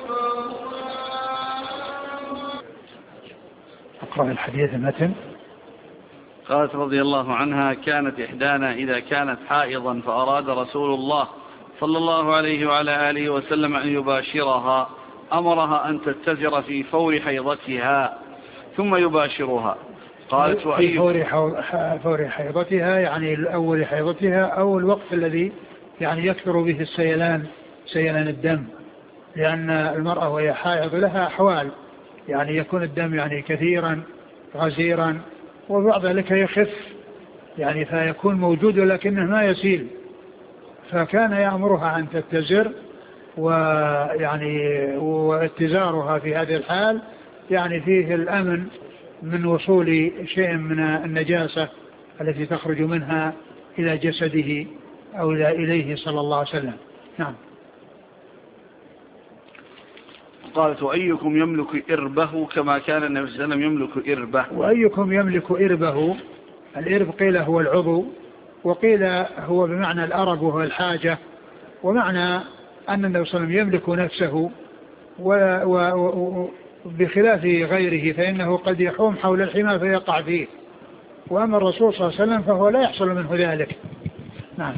أقرأ الحديث المتن. قالت رضي الله عنها كانت إحدانا إذا كانت حائضا فأراد رسول الله صلى الله عليه وعلى آله وسلم أن يباشرها أمرها أن تتزر في فور حيضتها ثم يباشرها. قالت في فور, فور حيضتها يعني أول حيضتها أو الوقت الذي يعني يكثر به السيلان سيلان الدم، لأن المرأة وهي حائض لها أحوال يعني يكون الدم يعني كثيرا غزيرا وبعض ذلك يخف يعني فيكون موجود لكنه ما يسيل، فكان يأمرها أن تتزر ويعني واتزارها في هذه الحال يعني فيه الأمن من وصول شيء من النجاسة التي تخرج منها إلى جسده أو إلى إليه صلى الله عليه وسلم. نعم. قالت وأيكم يملك إربه كما كان النبي صلى الله عليه وسلم يملك إربه. وأيكم يملك إربه، الإرب قيل هو العضو وقيل هو بمعنى الأرب وهو الحاجة، ومعنى أن النبي صلى الله عليه وسلم يملك نفسه وبخلاف غيره فإنه قد يحوم حول الحمى فيقع فيه، وأما الرسول صلى الله عليه وسلم فهو لا يحصل منه ذلك. نعم.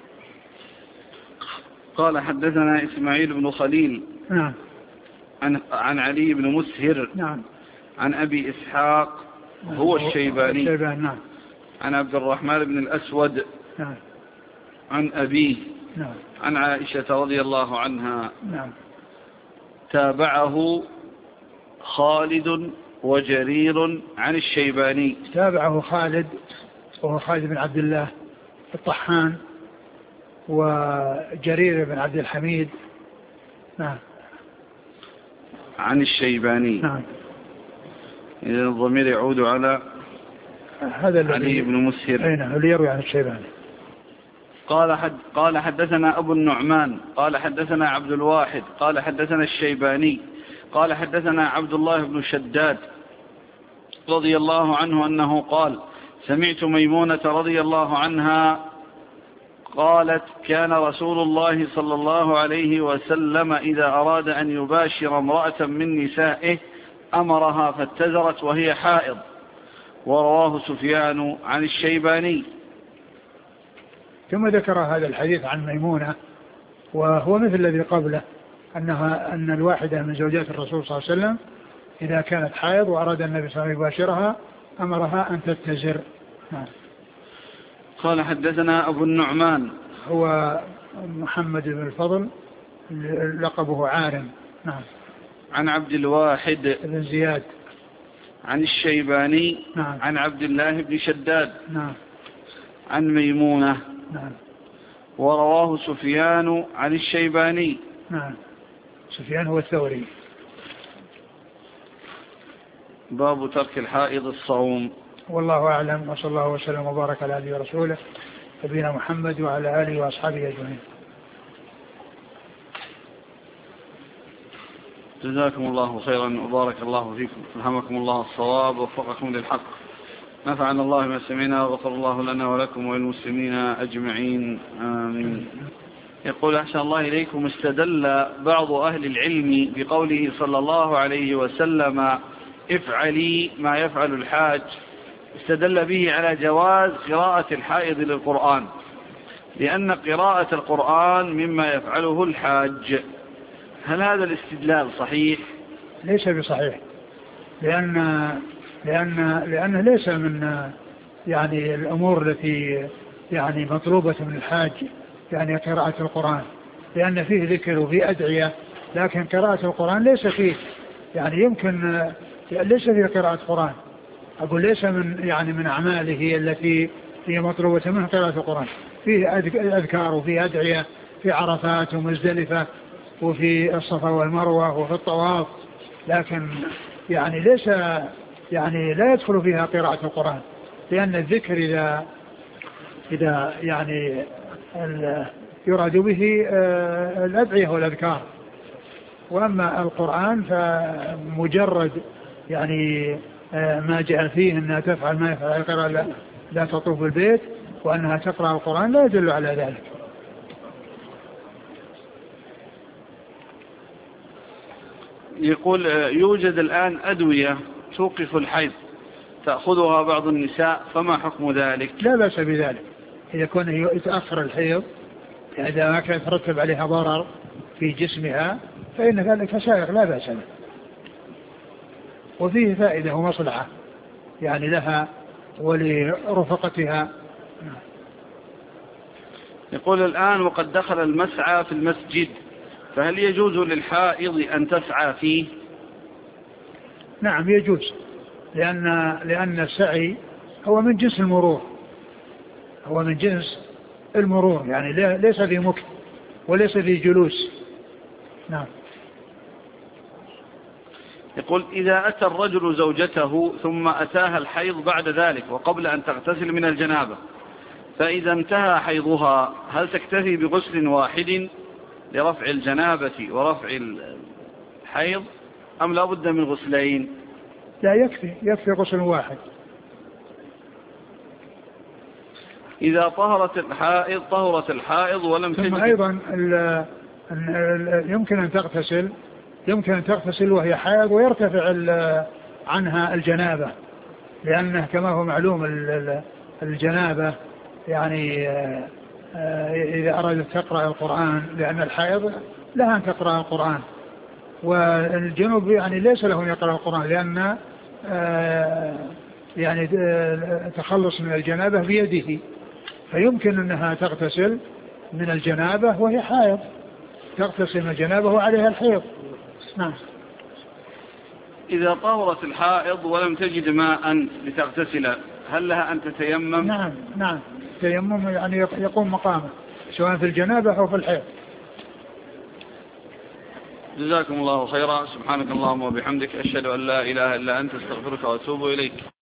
قال حدثنا إسماعيل بن خليل نعم. عن, عن علي بن مسهر نعم. عن أبي إسحاق هو الشيباني الشيبان. نعم. عن عبد الرحمن بن الأسود نعم. عن أبيه نعم. عن عائشة رضي الله عنها. نعم. تابعه خالد وجرير عن الشيباني. تابعه خالد وهو خالد بن عبد الله الطحان وجرير بن عبد الحميد. نعم. عن الشيباني. نعم. إذا الضمير يعود على هذا علي بن مسهر. أين اللي يروي عن الشيباني. قال حد قال حدثنا أبو النعمان قال حدثنا عبد الواحد قال حدثنا الشيباني قال حدثنا عبد الله بن شداد رضي الله عنه أنه قال سمعت ميمونة رضي الله عنها قالت كان رسول الله صلى الله عليه وسلم إذا أراد أن يباشر امرأة من نسائه أمرها فاتزرت وهي حائض. ورواه سفيان عن الشيباني. ثم ذكر هذا الحديث عن ميمونة وهو مثل الذي قبله، أنها أن الواحدة من زوجات الرسول صلى الله عليه وسلم إذا كانت حائض وأراد النبي صلى الله عليه وسلم يباشرها أمرها أن تتزر. نعم. قال حدثنا أبو النعمان هو محمد بن الفضل لقبه عارم. نعم. عن عبد الواحد بن زياد عن الشيباني. نعم. عن عبد الله بن شداد. نعم. عن ميمونة. نعم. ورواه سفيان عن الشيباني. نعم. سفيان هو الثوري. باب ترك الحائض الصوم. والله أعلم، وصلى الله وسلم وبارك على عبده ورسوله نبينا محمد وعلى آله وأصحابه أجمعين. جزاكم الله خيرا وبارك الله فيكم، ألهمكم الله الصواب ووفقكم للحق، نفعنا الله ما سمعنا وغفر الله لنا ولكم وللمسلمين أجمعين آمين. يقول أحسن الله إليكم استدل بعض أهل العلم بقوله صلى الله عليه وسلم افعلي ما يفعل الحاج، استدل به على جواز قراءة الحائض للقرآن، لأن قراءة القرآن مما يفعله الحاج. هل هذا الاستدلال صحيح؟ ليس بصحيح، لأن لأن لأنه ليس من يعني الأمور التي يعني مطلوبة من الحاج يعني قراءة القرآن، لأن فيه ذكر وفيه أدعية، لكن قراءة القرآن ليس فيه يعني يمكن ليس فيه قراءة قرآن. أقول ليس من يعني من أعماله التي هي مطلوبة منه قراءة القرآن، فيه أذكار وفيه أدعية في عرفات ومزدلفة وفي الصفا والمروة وفي الطواف، لكن يعني ليس يعني لا يدخل فيها قراءة القرآن، لأن الذكر إذا إذا يعني يراد به الأدعية والأذكار، وأما القرآن فمجرد يعني ما جاء فيه أنها تفعل ما يفعل القراءة لا, لا تطوف البيت وأنها تقرأ القرآن لا يدل على ذلك. يقول يوجد الآن أدوية توقف الحيض تأخذها بعض النساء، فما حكم ذلك؟ لا بأس بذلك إذا كان يتأخر الحيض، إذا ما كان يترتب عليها ضرر في جسمها فإن ذلك سائغ لا بأس به، وفيه فائدة ومصلحة يعني لها ولرفقتها. يقول الآن وقد دخل المسعى في المسجد، فهل يجوز للحائض أن تسعى فيه؟ نعم يجوز، لأن لأن السعي هو من جنس المرور، هو من جنس المرور يعني ليس في مكث وليس في جلوس، نعم. يقول إذا أتى الرجل زوجته ثم أتاها الحيض بعد ذلك وقبل أن تغتسل من الجنابة، فإذا انتهى حيضها هل تكتفي بغسل واحد لرفع الجنابة ورفع الحيض أم لا بد من غسلين؟ لا، يكفي يكفي غسل واحد. إذا طهرت الحائض طهرت الحائض ولم تجد. ثم أيضا ال ال يمكن أن تغتسل يمكن أن تغتسل وهي حائض ويرتفع عنها الجنابة، لأنه كما هو معلوم الجنابة يعني إذا أرادت تقرأ القرآن، لأن الحائض لها أن تقرأ القرآن، والجنوب يعني ليس له يقرأ القرآن، لأن يعني تخلص من الجنابة بيده، فيمكن أنها تغتسل من الجنابة وهي حائض، تغتسل من الجنابة وعليها الحيض. نعم. إذا طهرت الحائض ولم تجد ماء لتغتسل هل لها أن تتيمم؟ نعم نعم، تيمم يعني يقوم مقامه سواء في الجنابة أو في الحيض. جزاكم الله خيرا. سبحانك اللهم وبحمدك، أشهد أن لا إله إلا أنت، استغفرك وأتوب إليك.